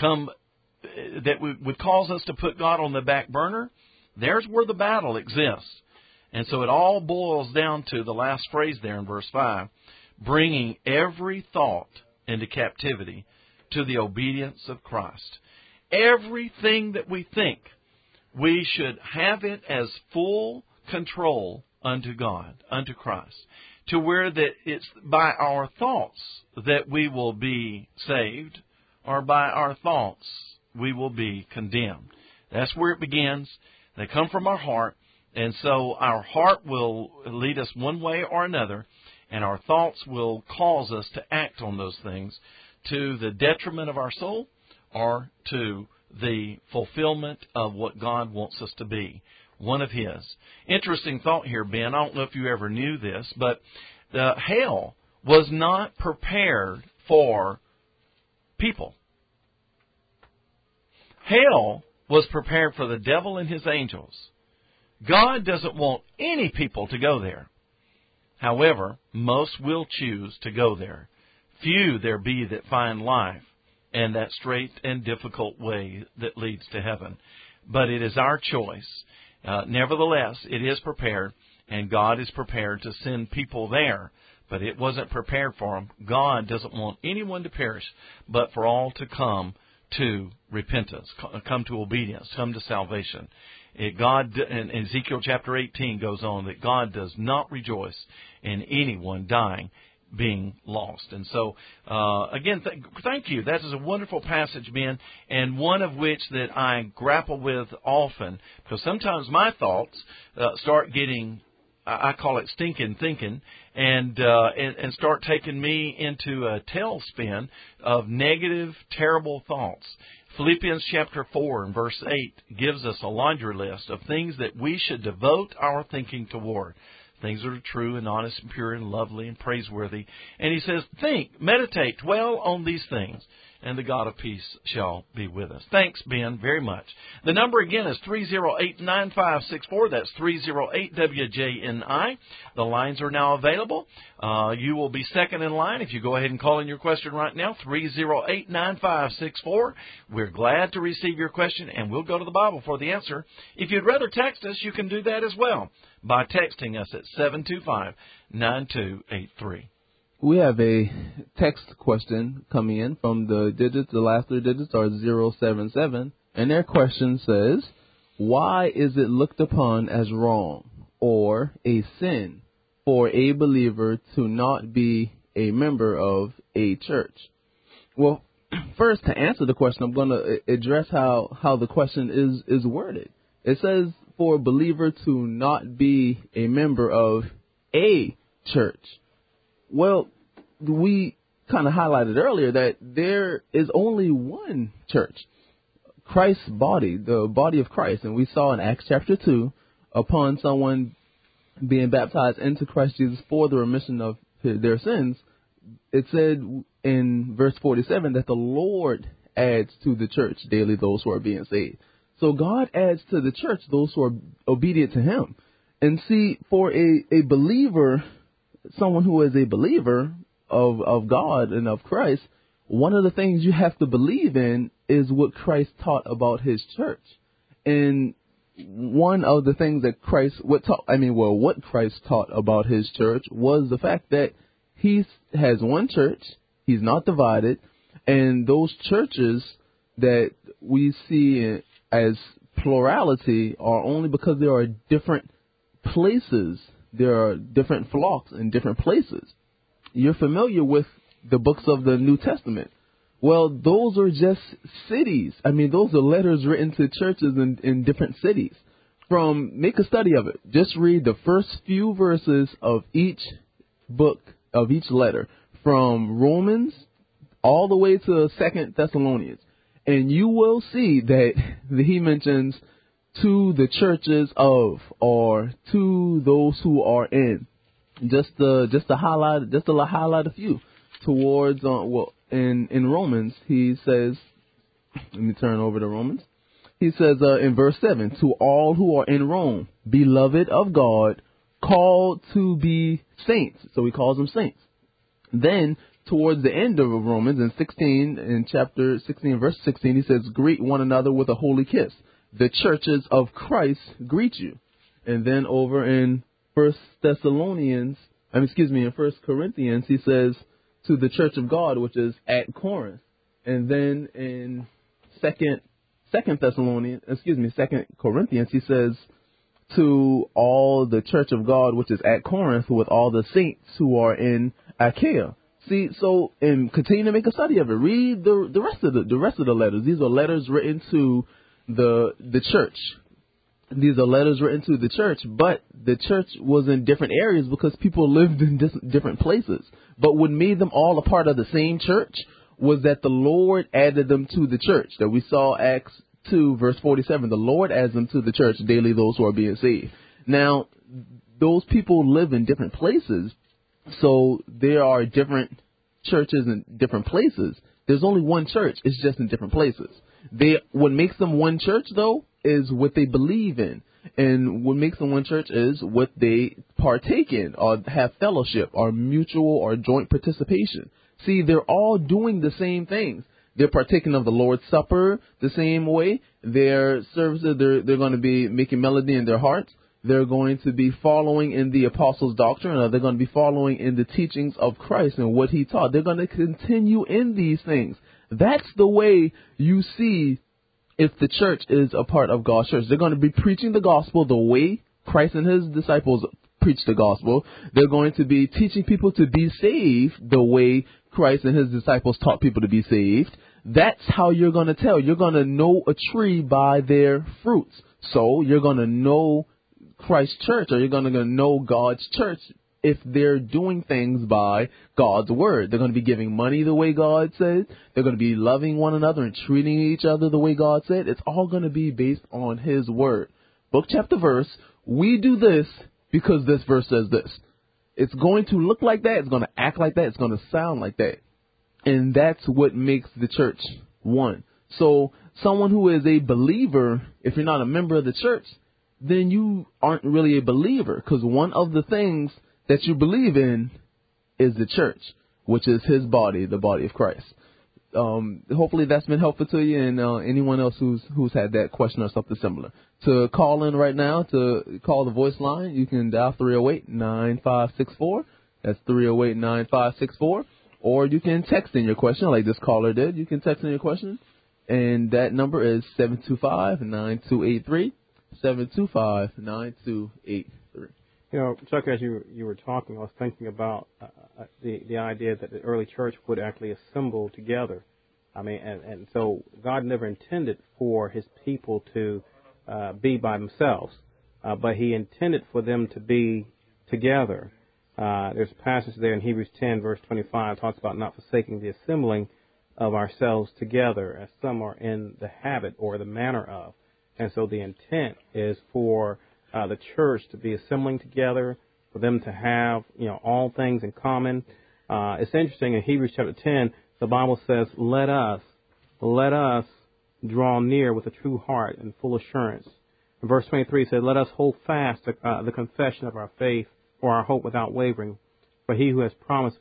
that would cause us to put God on the back burner, there's where the battle exists. And so it all boils down to the last phrase there in verse 5, bringing every thought into captivity to the obedience of Christ. Everything that we think, we should have it as full control unto God, unto Christ, to where that it's by our thoughts that we will be saved, or by our thoughts we will be condemned. That's where it begins. They come from our heart, and so our heart will lead us one way or another, and our thoughts will cause us to act on those things to the detriment of our soul or to the fulfillment of what God wants us to be, one of His. Interesting thought here, Ben. I don't know if you ever knew this, but hell was not prepared for people. Hell was prepared for the devil and his angels. God doesn't want any people to go there. However, most will choose to go there. Few there be that find life and that straight and difficult way that leads to heaven. But it is our choice. Nevertheless, it is prepared, and God is prepared to send people there. But it wasn't prepared for them. God doesn't want anyone to perish, but for all to come to repentance, come to obedience, come to salvation. God, in Ezekiel chapter 18 goes on that God does not rejoice in anyone dying, being lost. And so, again, thank you. That is a wonderful passage, Ben, and one of which that I grapple with often, because sometimes my thoughts start getting I call it stinking thinking, and start taking me into a tailspin of negative, terrible thoughts. Philippians chapter 4 and verse 8 gives us a laundry list of things that we should devote our thinking toward. Things that are true and honest and pure and lovely and praiseworthy. And he says, think, meditate, dwell on these things, and the God of peace shall be with us. Thanks, Ben, very much. The number again is 308-9564. That's 308-WJNI. The lines are now available. You will be second in line if you go ahead and call in your question right now, 308-9564. We're glad to receive your question, and we'll go to the Bible for the answer. If you'd rather text us, you can do that as well by texting us at 725-9283. We have a text question coming in from the digits. The last three digits are 077. And their question says, why is it looked upon as wrong or a sin for a believer to not be a member of a church? Well, first, to answer the question, I'm going to address how the question is worded. It says for a believer to not be a member of a church. Well, we kind of highlighted earlier that there is only one church, Christ's body, the body of Christ. And we saw in Acts chapter 2, upon someone being baptized into Christ Jesus for the remission of their sins, it said in verse 47 that the Lord adds to the church daily those who are being saved. So God adds to the church those who are obedient to him. And see, for a believer, someone who is a believer of God and of Christ, one of the things you have to believe in is what Christ taught about his church. And one of the things that what Christ taught about his church was the fact that he has one church, he's not divided, and those churches that we see as plurality are only because there are different places. There are different flocks in different places. You're familiar with the books of the New Testament. Well, those are just cities. I mean, those are letters written to churches in different cities. Make a study of it. Just read the first few verses of each book, of each letter, from Romans all the way to 2 Thessalonians. And you will see that he mentions to the churches of, or to those who are in. Just to highlight a few. Towards in Romans, he says, let me turn over to Romans. He says in verse 7, to all who are in Rome, beloved of God, called to be saints. So he calls them saints. Then towards the end of Romans in chapter 16, verse 16, he says, greet one another with a holy kiss. The churches of Christ greet you. And then over in 1 Corinthians, he says, to the church of God, which is at Corinth. And then in 2 Corinthians, he says, to all the church of God, which is at Corinth, with all the saints who are in Achaia. See, so, and continue to make a study of it. Read the rest of the letters. These are letters written to the church. These are letters written to the church, but the church was in different areas because people lived in different places. But what made them all a part of the same church was that the Lord added them to the church. That we saw Acts 2, verse 47. The Lord adds them to the church daily, those who are being saved. Now, those people live in different places, so there are different churches in different places. There's only one church. It's just in different places. What makes them one church, though, is what they believe in. And what makes them one church is what they partake in or have fellowship or mutual or joint participation. See, they're all doing the same things. They're partaking of the Lord's Supper the same way. Their services, they're going to be making melody in their hearts. They're going to be following in the apostles' doctrine, or they're going to be following in the teachings of Christ and what he taught. They're going to continue in these things. That's the way you see if the church is a part of God's church. They're going to be preaching the gospel the way Christ and his disciples preached the gospel. They're going to be teaching people to be saved the way Christ and his disciples taught people to be saved. That's how you're going to tell. You're going to know a tree by their fruits. So you're going to know Christ's church, or you're going to know God's church if they're doing things by God's word. They're going to be giving money the way God said. They're going to be loving one another and treating each other the way God said. It's all going to be based on His word. Book, chapter, verse. We do this because this verse says this. It's going to look like that. It's going to act like that. It's going to sound like that. And that's what makes the church one. So someone who is a believer, if you're not a member of the church, then you aren't really a believer, because one of the things that you believe in is the church, which is His body, the body of Christ. Hopefully that's been helpful to you, and anyone else who's had that question or something similar. To call in right now, to call the voice line, you can dial 308-9564. That's 308-9564. Or you can text in your question like this caller did. You can text in your question, and that number is 725-9283. 725-9283. You know, Chuck, as you were talking, I was thinking about the idea that the early church would actually assemble together. I mean, and so God never intended for His people to be by themselves, but He intended for them to be together. There's a passage there in Hebrews 10, verse 25, talks about not forsaking the assembling of ourselves together, as some are in the habit or the manner of. And so the intent is for the church to be assembling together, for them to have, all things in common. It's interesting, in Hebrews chapter 10, the Bible says, let us draw near with a true heart and full assurance. In verse 23 it says, let us hold fast the confession of our faith or our hope without wavering, for he who has promised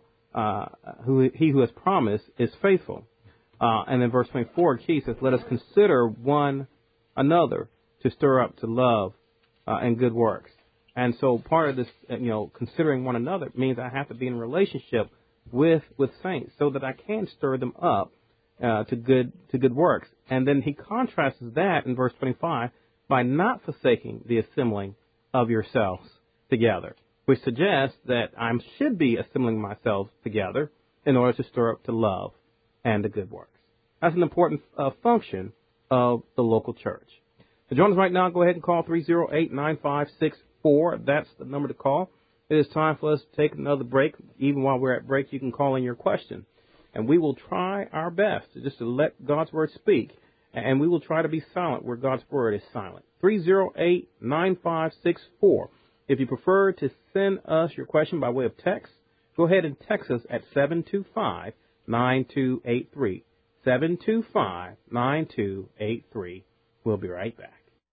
is faithful. And in verse 24, he says, let us consider one another to stir up to love and good works. And so part of this, considering one another means I have to be in a relationship with saints so that I can stir them up to good works. And then he contrasts that in verse 25 by not forsaking the assembling of yourselves together, which suggests that I should be assembling myself together in order to stir up to love and the good works. That's an important function of the local church. To join us right now, go ahead and call 308-9564. That's the number to call. It is time for us to take another break. Even while we're at break, you can call in your question. And we will try our best to let God's word speak. And we will try to be silent where God's word is silent. 308-9564. If you prefer to send us your question by way of text, go ahead and text us at 725-9283. 725-9283. We'll be right back.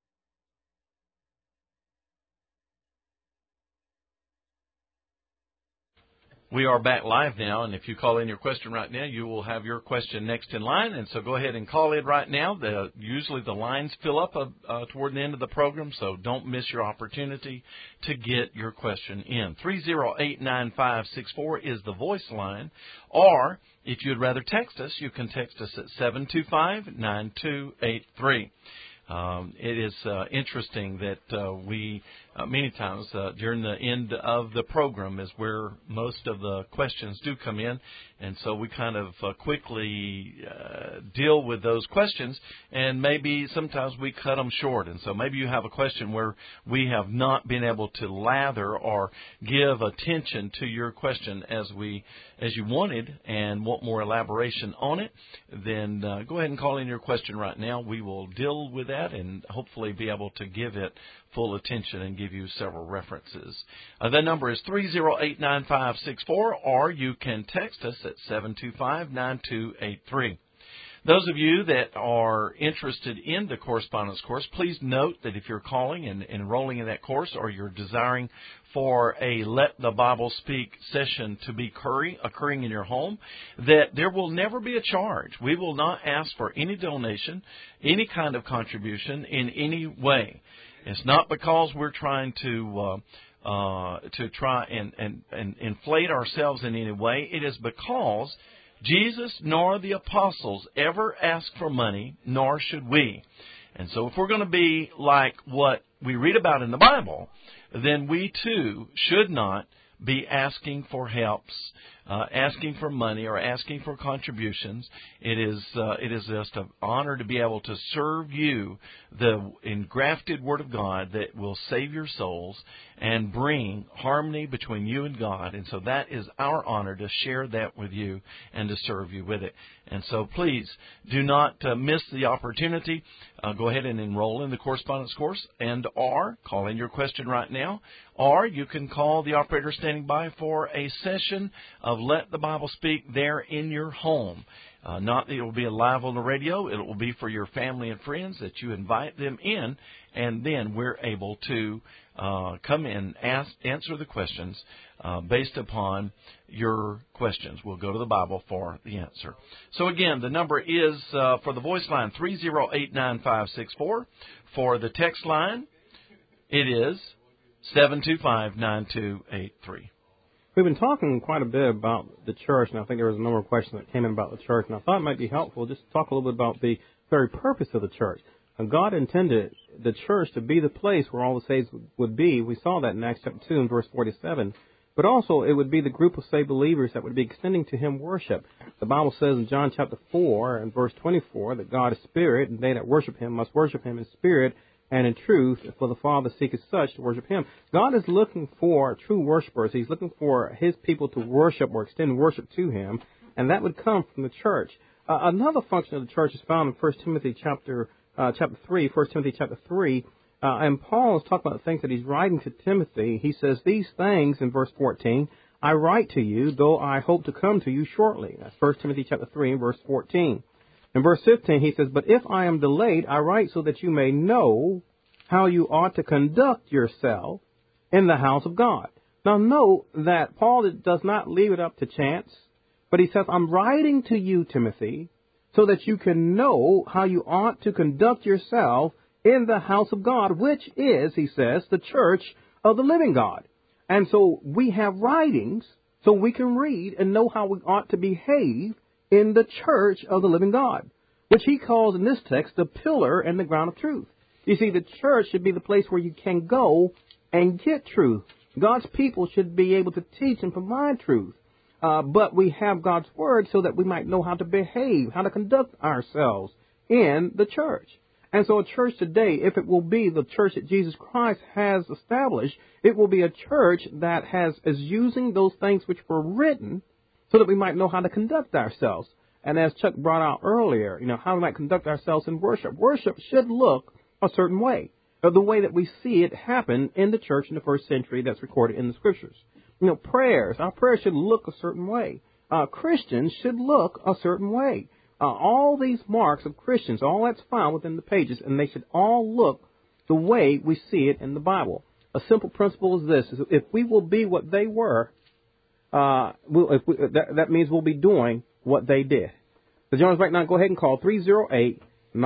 We are back live now, and if you call in your question right now, you will have your question next in line. And so go ahead and call in right now. Usually the lines fill up toward the end of the program, so don't miss your opportunity to get your question in. 308-9564 is the voice line. Or if you'd rather text us, you can text us at 725-9283. It is interesting that we many times during the end of the program is where most of the questions do come in, and so we kind of quickly deal with those questions, and maybe sometimes we cut them short. And so maybe you have a question where we have not been able to lather or give attention to your question as you wanted and want more elaboration on it, then go ahead and call in your question right now. We will deal with that and hopefully be able to give it full attention and give you several references. The number is 308-9564, or you can text us at 725-9283. Those of you that are interested in the correspondence course, please note that if you're calling and enrolling in that course, or you're desiring for a Let the Bible Speak session to be occurring in your home, that there will never be a charge. We will not ask for any donation, any kind of contribution in any way. It's not because we're trying to try and inflate ourselves in any way. It is because Jesus nor the apostles ever asked for money, nor should we. And so if we're going to be like what we read about in the Bible, then we too should not be asking for helps, asking for money, or asking for contributions. It is just an honor to be able to serve you the engrafted Word of God that will save your souls and bring harmony between you and God. And so that is our honor to share that with you and to serve you with it. And so please do not miss the opportunity. Go ahead and enroll in the correspondence course or call in your question right now. Or you can call the operator standing by for a session of Let the Bible Speak there in your home. Not that it will be live on the radio. It will be for your family and friends that you invite them in, and then we're able to come in, answer the questions based upon your questions. We'll go to the Bible for the answer. So again, the number is for the voice line 308-9564. For the text line, it is 725-9283. We've been talking quite a bit about the church, and I think there was a number of questions that came in about the church, and I thought it might be helpful just to talk a little bit about the very purpose of the church. And God intended the church to be the place where all the saved would be. We saw that in Acts chapter 2 and verse 47. But also it would be the group of saved believers that would be extending to Him worship. The Bible says in John chapter 4 and verse 24 that God is spirit, and they that worship Him must worship Him in spirit and in truth, for the Father seeketh such to worship Him. God is looking for true worshipers. He's looking for His people to worship or extend worship to Him, and that would come from the church. Another function of the church is found in 1 Timothy chapter 3, and Paul is talking about the things that he's writing to Timothy. He says, these things, in verse 14, I write to you, though I hope to come to you shortly. That's 1 Timothy chapter 3 and verse 14. In verse 15, he says, but if I am delayed, I write so that you may know how you ought to conduct yourself in the house of God. Now, note that Paul does not leave it up to chance, but he says, I'm writing to you, Timothy, so that you can know how you ought to conduct yourself in the house of God, which is, he says, the church of the living God. And so we have writings so we can read and know how we ought to behave in the church of the living God, which he calls in this text the pillar and the ground of truth. You see, the church should be the place where you can go and get truth. God's people should be able to teach and provide truth. But we have God's Word so that we might know how to behave, how to conduct ourselves in the church. And so a church today, if it will be the church that Jesus Christ has established, it will be a church that is using those things which were written so that we might know how to conduct ourselves. And as Chuck brought out earlier, how we might conduct ourselves in worship. Worship should look a certain way, the way that we see it happen in the church in the first century that's recorded in the Scriptures. Our prayers should look a certain way. Christians should look a certain way. All these marks of Christians, all that's found within the pages, and they should all look the way we see it in the Bible. A simple principle is this: if we will be what they were, that means we'll be doing what they did. So, Jones, right now, go ahead and call 308-9564,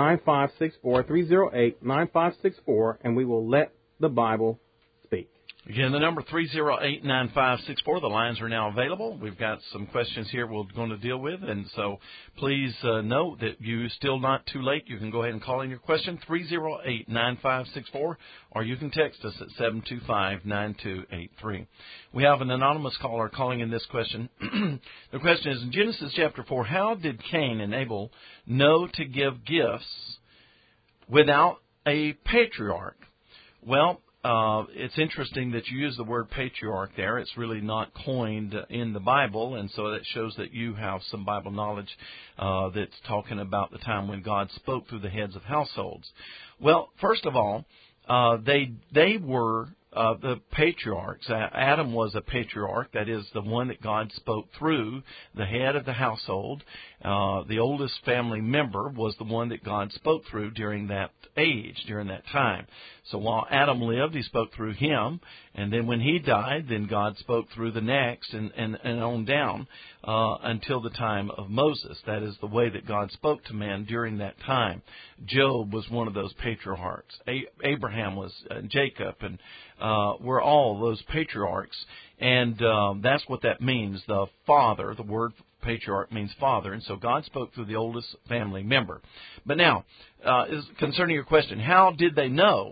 308-9564, and we will let the Bible speak. Again, the number 308-9564. The lines are now available. We've got some questions here we're going to deal with, and so please note that you're still not too late. You can go ahead and call in your question, 308-9564, or you can text us at 725-9283. We have an anonymous caller calling in this question. The question is, in Genesis chapter 4, how did Cain and Abel know to give gifts without a patriarch? Well, it's interesting that you use the word patriarch there. It's really not coined in the Bible, and so that shows that you have some Bible knowledge that's talking about the time when God spoke through the heads of households. Well, first of all, they were the patriarchs. Adam was a patriarch, that is the one that God spoke through, the head of the household. The oldest family member was the one that God spoke through during that age, during that time. So while Adam lived, he spoke through him, and then when he died, then God spoke through the next and on down until the time of Moses. That is the way that God spoke to man during that time. Job was one of those patriarchs. Abraham was, Jacob, and were all those patriarchs, and that's what that means, the father. The word patriarch means father, and so God spoke through the oldest family member. But now, concerning your question, how did they know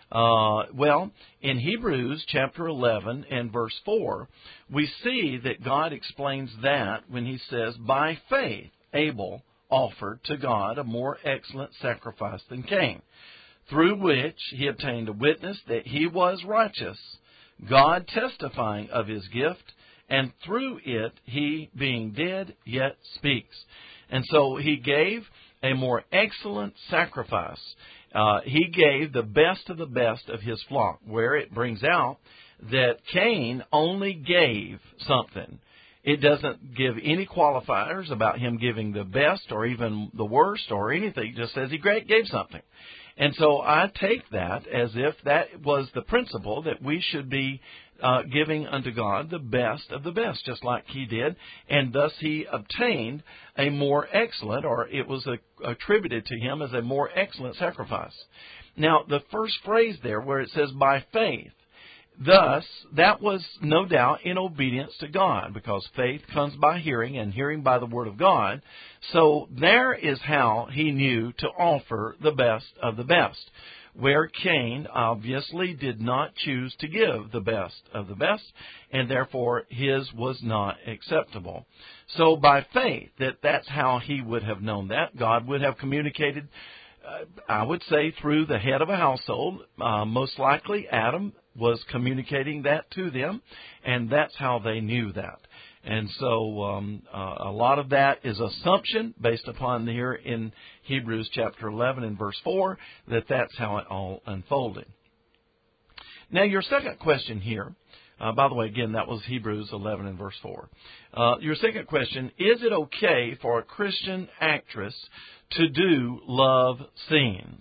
Well, in Hebrews chapter 11 and verse 4, we see that God explains that when he says, by faith Abel offered to God a more excellent sacrifice than Cain, through which he obtained a witness that he was righteous, God testifying of his gift, and through it he, being dead, yet speaks. And so he gave a more excellent sacrifice. He gave the best of his flock, where it brings out that Cain only gave something. It doesn't give any qualifiers about him giving the best or even the worst or anything. It just says he gave something. And so I take that as if that was the principle that we should be giving unto God the best of the best, just like he did. And thus he obtained a more excellent, or it was attributed to him as a more excellent sacrifice. Now, the first phrase there where it says by faith, thus, that was no doubt in obedience to God, because faith comes by hearing, and hearing by the Word of God. So there is how he knew to offer the best of the best, where Cain obviously did not choose to give the best of the best, and therefore his was not acceptable. So by faith, that's how he would have known that. God would have communicated, I would say, through the head of a household. Most likely Adam was communicating that to them, and that's how they knew that. And so a lot of that is assumption based upon here in Hebrews chapter 11 and verse 4, that's how it all unfolded. Now, your second question here, by the way, again, that was Hebrews 11 and verse 4. Your second question, is it okay for a Christian actress to do love scenes?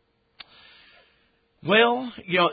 Well,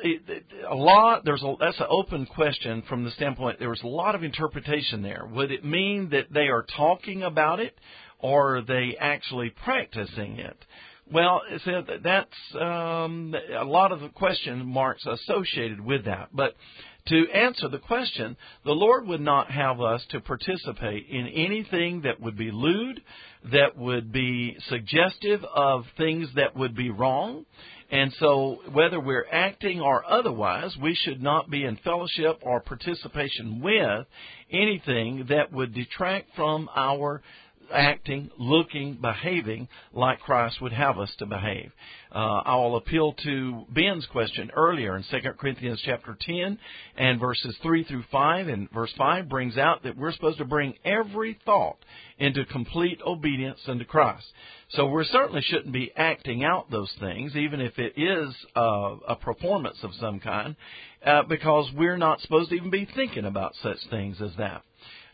that's an open question from the standpoint there was a lot of interpretation there. Would it mean that they are talking about it, or are they actually practicing it? Well, that's a lot of the question marks associated with that. But to answer the question, the Lord would not have us to participate in anything that would be lewd, that would be suggestive of things that would be wrong. And so whether we're acting or otherwise, we should not be in fellowship or participation with anything that would detract from our acting, looking, behaving like Christ would have us to behave. I'll appeal to Ben's question earlier in 2 Corinthians chapter 10 and verses 3 through 5. And verse 5 brings out that we're supposed to bring every thought into complete obedience unto Christ. So we certainly shouldn't be acting out those things, even if it is a performance of some kind, because we're not supposed to even be thinking about such things as that.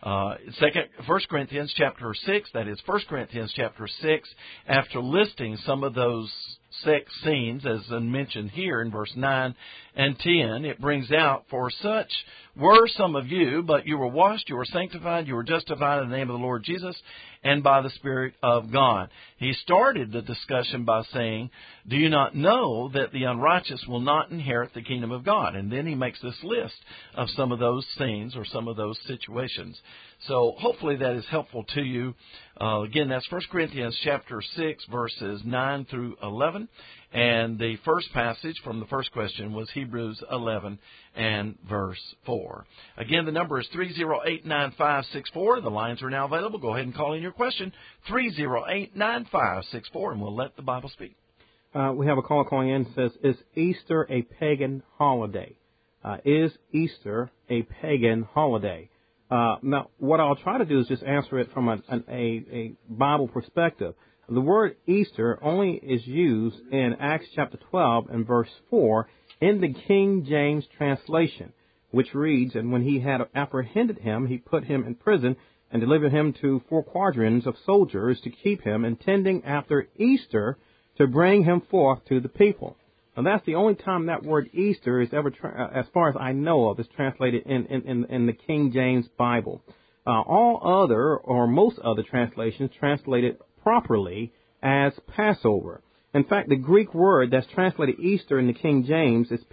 1 Corinthians chapter 6, that is 1 Corinthians chapter 6, after listing some of those sex scenes, as mentioned here in verse 9 and 10, it brings out, for such were some of you, but you were washed, you were sanctified, you were justified in the name of the Lord Jesus and by the Spirit of God. He started the discussion by saying, do you not know that the unrighteous will not inherit the kingdom of God? And then he makes this list of some of those scenes or some of those situations. So hopefully that is helpful to you. Again, that's 1 Corinthians chapter 6, verses 9 through 11. And the first passage from the first question was Hebrews 11 and verse 4. Again, the number is 308-9564. The lines are now available. Go ahead and call in your question, 308-9564, and we'll let the Bible speak. We have a caller calling in that says, is Easter a pagan holiday? Is Easter a pagan holiday? Now, what I'll try to do is just answer it from a Bible perspective. The word Easter only is used in Acts chapter 12 and verse 4 in the King James translation, which reads, and when he had apprehended him, he put him in prison and delivered him to 4 quadrants of soldiers to keep him, intending after Easter to bring him forth to the people. Now, that's the only time that word Easter is ever, as far as I know of, is translated in the King James Bible. All other, or most other translations, translate it properly as Passover. In fact, the Greek word that's translated Easter in the King James is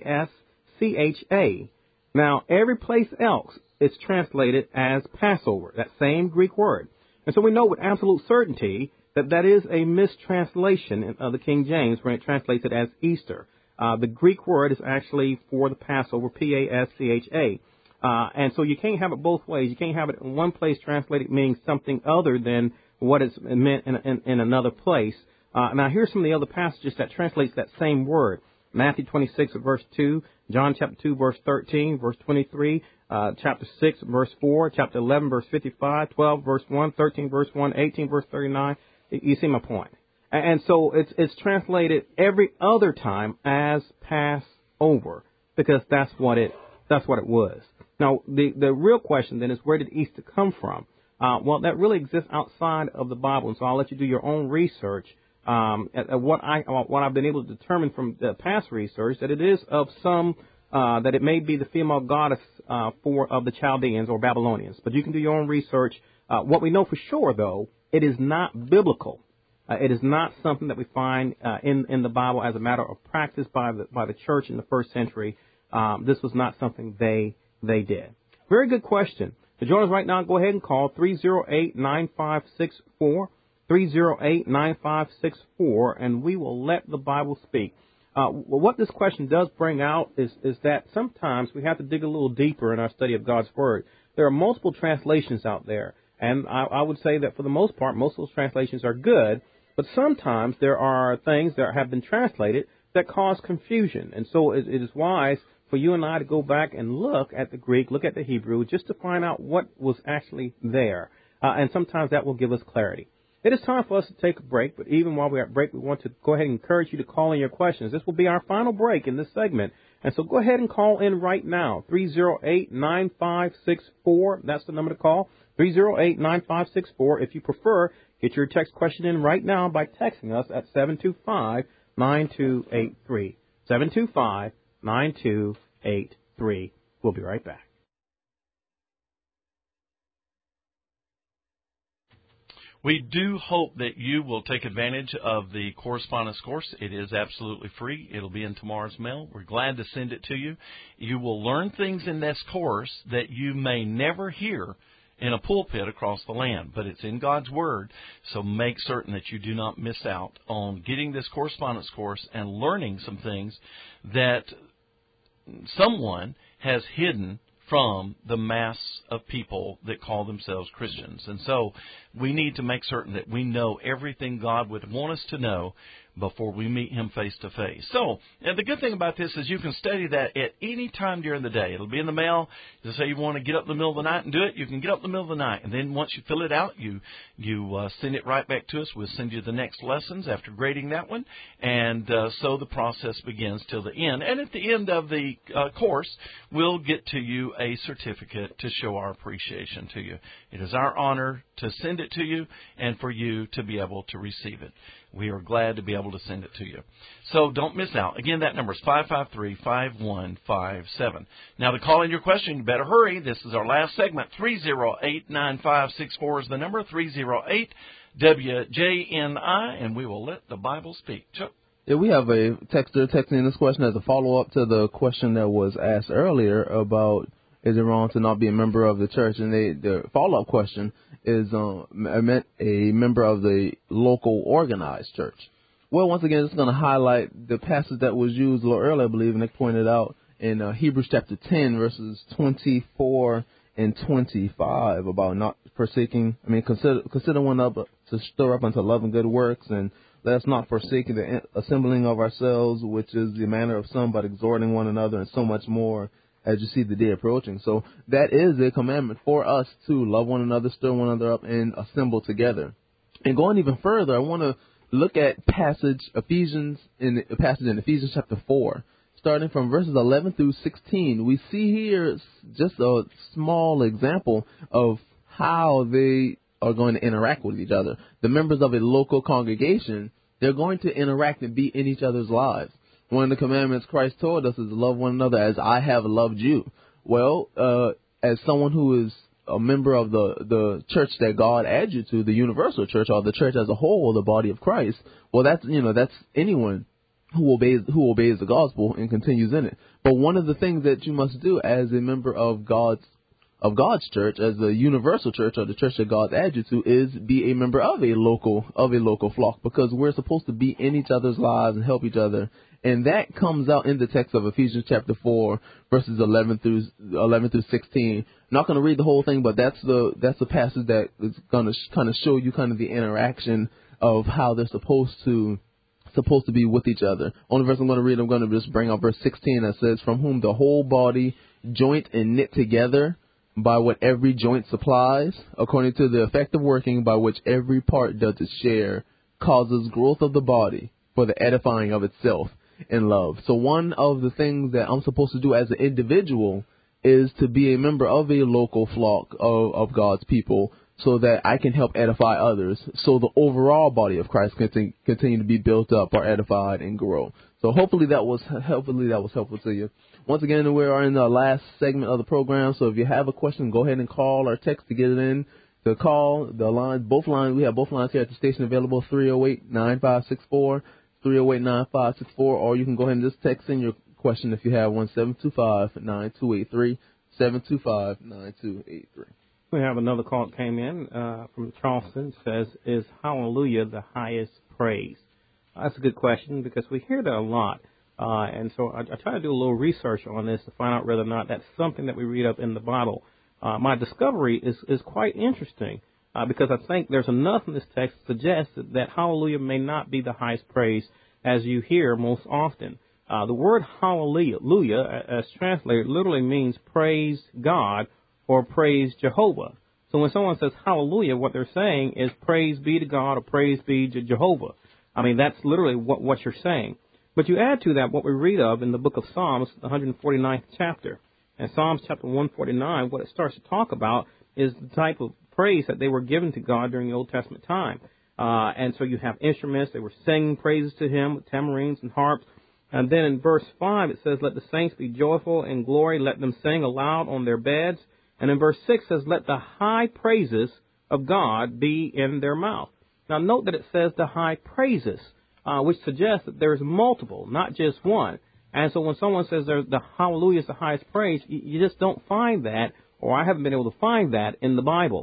Pascha. Now, every place else it's translated as Passover, that same Greek word. And so we know with absolute certainty that is a mistranslation of the King James when it translates it as Easter. The Greek word is actually for the Passover, P-A-S-C-H-A. And so you can't have it both ways. You can't have it in one place translated meaning something other than what it's meant in another place. Now, here's some of the other passages that translates that same word. Matthew 26, verse 2, John chapter 2, verse 13, verse 23, chapter 6, verse 4, chapter 11, verse 55, 12, verse 1, 13, verse 1, 18, verse 39. You see my point. And so it's translated every other time as Passover because that's what it was. Now, the real question then is, where did Easter come from? Well, that really exists outside of the Bible, and so I'll let you do your own research. At what I've been able to determine from the past research, that it is of some that it may be the female goddess of the Chaldeans or Babylonians. But you can do your own research. What we know for sure, though, it is not biblical. It is not something that we find in the Bible as a matter of practice by the church in the first century. This was not something they did. Very good question. To join us right now, go ahead and call 308-9564. 308-9564, and we will let the Bible speak. What this question does bring out is that sometimes we have to dig a little deeper in our study of God's Word. There are multiple translations out there, and I would say that for the most part, most of those translations are good, but sometimes there are things that have been translated that cause confusion, and so it is wise for you and I to go back and look at the Greek, look at the Hebrew, just to find out what was actually there, and sometimes that will give us clarity. It is time for us to take a break, but even while we're at break, we want to go ahead and encourage you to call in your questions. This will be our final break in this segment, and so go ahead and call in right now, 308-9564. That's the number to call, 308-9564. If you prefer, get your text question in right now by texting us at 725-9283, 725-9283. We'll be right back. We do hope that you will take advantage of the correspondence course. It is absolutely free. It'll be in tomorrow's mail. We're glad to send it to you. You will learn things in this course that you may never hear in a pulpit across the land, but it's in God's Word, so make certain that you do not miss out on getting this correspondence course and learning some things that someone has hidden from the mass of people that call themselves Christians. And so we need to make certain that we know everything God would want us to know before we meet Him face to face. So, and the good thing about this is you can study that at any time during the day. It'll be in the mail. You say you want to get up in the middle of the night and do it, you can get up in the middle of the night. And then once you fill it out, you send it right back to us. We'll send you the next lessons after grading that one. And so the process begins till the end. And at the end of the course, we'll get to you a certificate to show our appreciation to you. It is our honor to send it to you and for you to be able to receive it. We are glad to be able to send it to you. So don't miss out. Again, that number is 553-5157. Now, to call in your question, you better hurry. This is our last segment. 308-9564 is the number, 308-WJNI, and we will let the Bible speak. Chuck? Yeah, we have a texter texting this question as a follow-up to the question that was asked earlier about is it wrong to not be a member of the church? And the follow-up question is a member of the local organized church. Well, once again, it's going to highlight the passage that was used a little earlier, I believe, and Nick pointed out in Hebrews chapter 10, verses 24 and 25 about not forsaking, consider one up to stir up unto love and good works, and let us not forsake the assembling of ourselves, which is the manner of some, but exhorting one another, and so much more as you see the day approaching. So that is a commandment for us to love one another, stir one another up, and assemble together. And going even further, I want to look at Ephesians chapter 4, starting from verses 11 through 16. We see here just a small example of how they are going to interact with each other. The members of a local congregation, they're going to interact and be in each other's lives. One of the commandments Christ told us is to love one another as I have loved you. Well, as someone who is a member of the church that God adds you to, the universal church, or the church as a whole, the body of Christ, well, that's anyone who obeys the gospel and continues in it. But one of the things that you must do as a member of God's of God's church, as the universal church or the church that God added you to, is be a member of a local flock, because we're supposed to be in each other's lives and help each other. And that comes out in the text of Ephesians chapter 4, verses 11 through 16. Not going to read the whole thing, but that's the passage that is going to kind of show you kind of the interaction of how they're supposed to be with each other. Only verse I'm going to read, I'm going to just bring out verse 16 that says, "From whom the whole body, joint and knit together by what every joint supplies, according to the effective working by which every part does its share, causes growth of the body for the edifying of itself in love." So one of the things that I'm supposed to do as an individual is to be a member of a local flock of God's people, so that I can help edify others, so the overall body of Christ can continue to be built up or edified and grow. So hopefully that was helpful to you. Once again, we are in the last segment of the program, so if you have a question, go ahead and call or text to get it in. The call, the line, we have both lines here at the station available, 308-9564, 308-9564, or you can go ahead and just text in your question if you have one, 725-9283, 725-9283. We have another call that came in from Charleston. Says, "Is hallelujah the highest praise?" That's a good question, because we hear that a lot. And so I try to do a little research on this to find out whether or not that's something that we read up in the Bible. My discovery is quite interesting, because I think there's enough in this text to suggest that hallelujah may not be the highest praise as you hear most often. The word hallelujah, as translated, literally means praise God or praise Jehovah. So when someone says hallelujah, what they're saying is praise be to God or praise be to Jehovah. I mean, that's literally what you're saying. But you add to that what we read of in the book of Psalms, the 149th chapter. And Psalms chapter 149, what it starts to talk about is the type of praise that they were given to God during the Old Testament time. And so you have instruments. They were singing praises to him with tamarines and harps. And then in verse 5, it says, "Let the saints be joyful in glory. Let them sing aloud on their beds." And in verse 6 says, "Let the high praises of God be in their mouth." Now note that it says the high praises, which suggests that there's multiple, not just one. And so when someone says the hallelujah is the highest praise, you just don't find that, or I haven't been able to find that in the Bible.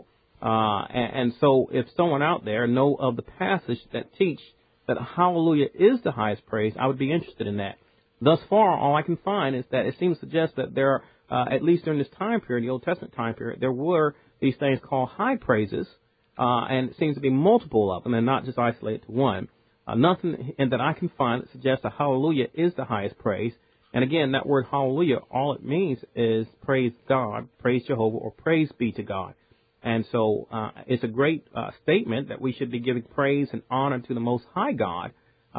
And so if someone out there know of the passage that teach that hallelujah is the highest praise, I would be interested in that. Thus far, all I can find is that it seems to suggest that there are, at least during this time period, the Old Testament time period, there were these things called high praises, and it seems to be multiple of them and not just isolated to one. Nothing that I can find that suggests that hallelujah is the highest praise. And again, that word hallelujah, all it means is praise God, praise Jehovah, or praise be to God. And so it's a great statement that we should be giving praise and honor to the Most High God,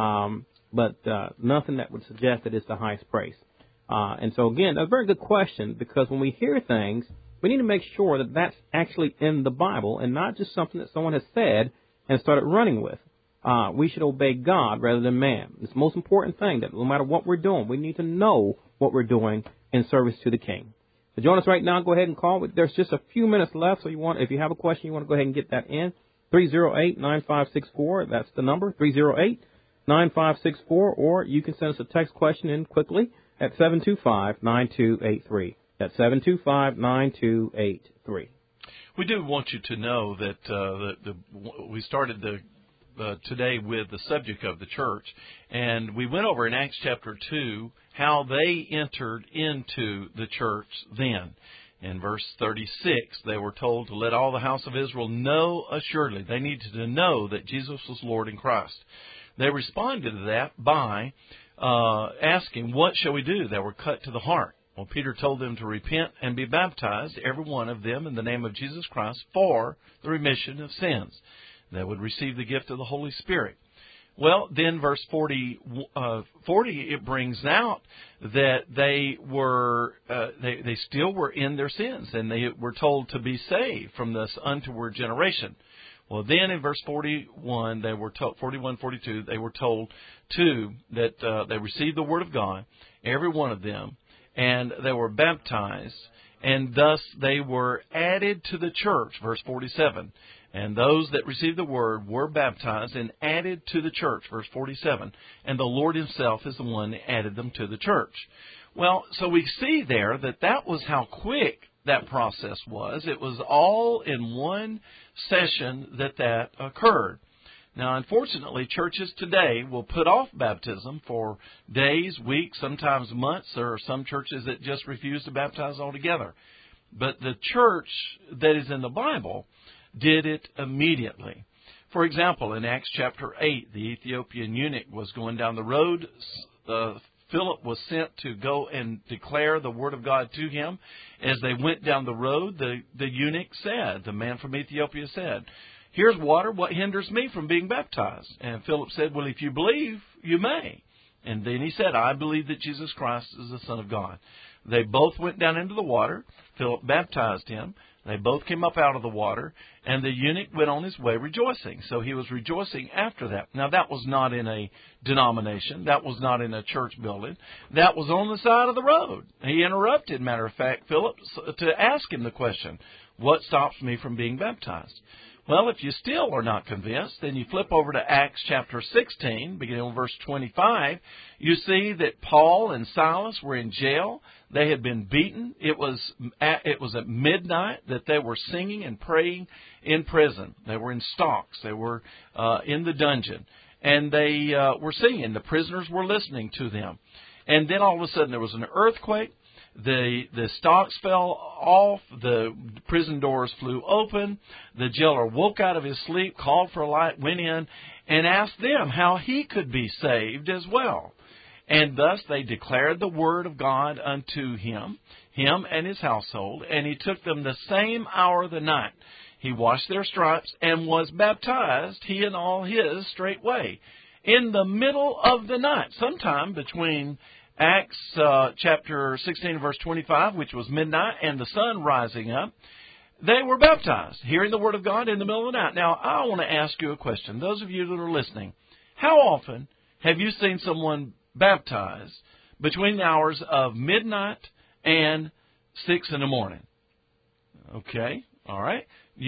but nothing that would suggest that it's the highest praise. And so, again, that's a very good question, because when we hear things, we need to make sure that that's actually in the Bible and not just something that someone has said and started running with. We should obey God rather than man. It's the most important thing, that no matter what we're doing, we need to know what we're doing in service to the King. So join us right now. Go ahead and call. There's just a few minutes left, so if you have a question, you want to go ahead and get that in. 308-9564, that's the number, 308-9564, or you can send us a text question in quickly at 725-9283. That's 725-9283. We do want you to know that we started today with the subject of the church, and we went over in Acts chapter 2 how they entered into the church then. In verse 36, they were told to let all the house of Israel know assuredly. They needed to know that Jesus was Lord and Christ. They responded to that by asking, "What shall we do?" They were cut to the heart. Well, Peter told them to repent and be baptized, every one of them, in the name of Jesus Christ for the remission of sins. They would receive the gift of the Holy Spirit. Well, then verse 40, it brings out that they still were in their sins, and they were told to be saved from this untoward generation. Well, then in verse 41, they were told, 41, 42, they were told too that they received the Word of God, every one of them, and they were baptized, and thus they were added to the church, verse 47. And those that received the Word were baptized and added to the church, verse 47. And the Lord Himself is the one that added them to the church. Well, so we see there that was how quick that process was. It was all in one session that occurred. Now, unfortunately, churches today will put off baptism for days, weeks, sometimes months. There are some churches that just refuse to baptize altogether. But the church that is in the Bible did it immediately. For example, in Acts chapter 8, the Ethiopian eunuch was going down the road. Philip was sent to go and declare the word of God to him. As they went down the road, the eunuch said, the man from Ethiopia said, "Here's water. What hinders me from being baptized?" And Philip said, "Well, if you believe, you may." And then he said, "I believe that Jesus Christ is the Son of God." They both went down into the water. Philip baptized him. They both came up out of the water, and the eunuch went on his way rejoicing. So he was rejoicing after that. Now, that was not in a denomination. That was not in a church building. That was on the side of the road. He interrupted, matter of fact, Philip to ask him the question, "What stops me from being baptized?" Well, if you still are not convinced, then you flip over to Acts chapter 16, beginning on verse 25. You see that Paul and Silas were in jail. They had been beaten. It was at midnight that they were singing and praying in prison. They were in stocks. They were in the dungeon. And they were singing. The prisoners were listening to them. And then all of a sudden there was an earthquake. The stocks fell off, the prison doors flew open, the jailer woke out of his sleep, called for a light, went in, and asked them how he could be saved as well. And thus they declared the word of God unto him and his household, and he took them the same hour of the night. He washed their stripes and was baptized, he and all his, straightway, in the middle of the night, sometime between Acts chapter 16, verse 25, which was midnight, and the sun rising up. They were baptized, hearing the word of God in the middle of the night. Now, I want to ask you a question. Those of you that are listening, how often have you seen someone baptized between the hours of midnight and 6 in the morning? Okay, all right.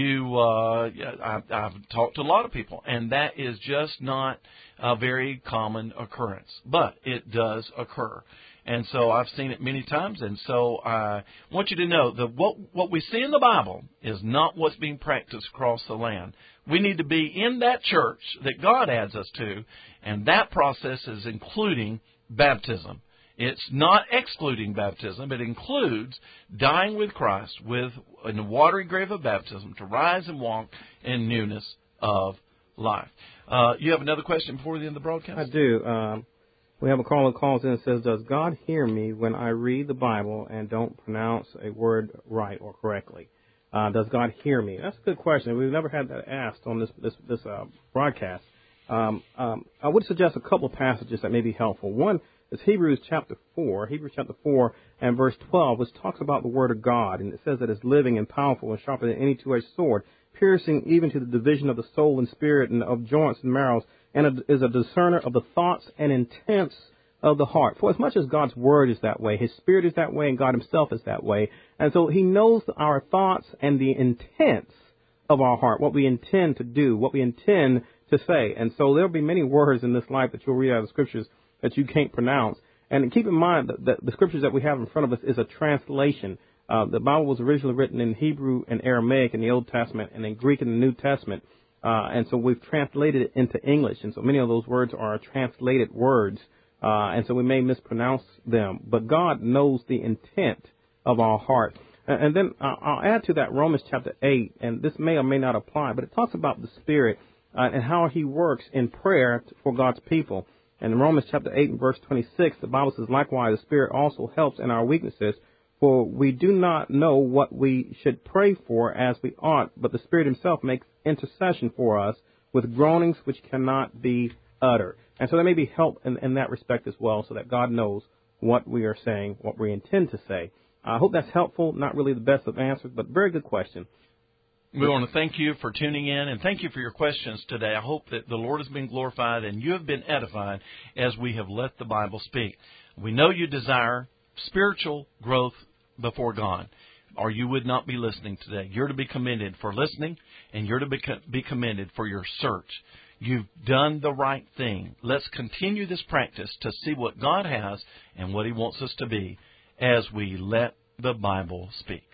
I've talked to a lot of people, and that is just not a very common occurrence, but it does occur. And so I've seen it many times, and so I want you to know that what we see in the Bible is not what's being practiced across the land. We need to be in that church that God adds us to, and that process is including baptism. It's not excluding baptism. It includes dying with Christ in the watery grave of baptism to rise and walk in newness of life. You have another question before the end of the broadcast? I do. We have a caller that calls in and says, "Does God hear me when I read the Bible and don't pronounce a word right or correctly? Does God hear me?" That's a good question. We've never had that asked on this broadcast. I would suggest a couple of passages that may be helpful. One is Hebrews chapter 4 and verse 12, which talks about the Word of God. And it says that it's living and powerful and sharper than any two-edged sword, piercing even to the division of the soul and spirit and of joints and marrows, and is a discerner of the thoughts and intents of the heart. For as much as God's Word is that way, His Spirit is that way, and God Himself is that way. And so He knows our thoughts and the intents of our heart, what we intend to do, what we intend to say. And so there'll be many words in this life that you'll read out of the Scriptures that you can't pronounce. And keep in mind that the Scriptures that we have in front of us is a translation. The Bible was originally written in Hebrew and Aramaic in the Old Testament and in Greek in the New Testament. And so we've translated it into English. And so many of those words are translated words. And so we may mispronounce them. But God knows the intent of our heart. And then I'll add to that Romans chapter 8, and this may or may not apply, but it talks about the Spirit and how He works in prayer for God's people. And in Romans chapter 8 and verse 26, the Bible says, "Likewise, the Spirit also helps in our weaknesses, for we do not know what we should pray for as we ought, but the Spirit Himself makes intercession for us with groanings which cannot be uttered." And so there may be help in that respect as well, so that God knows what we are saying, what we intend to say. I hope that's helpful. Not really the best of answers, but very good question. We want to thank you for tuning in, and thank you for your questions today. I hope that the Lord has been glorified and you have been edified as we have let the Bible speak. We know you desire spiritual growth before God, or you would not be listening today. You're to be commended for listening, and you're to be commended for your search. You've done the right thing. Let's continue this practice to see what God has and what He wants us to be as we let the Bible speak.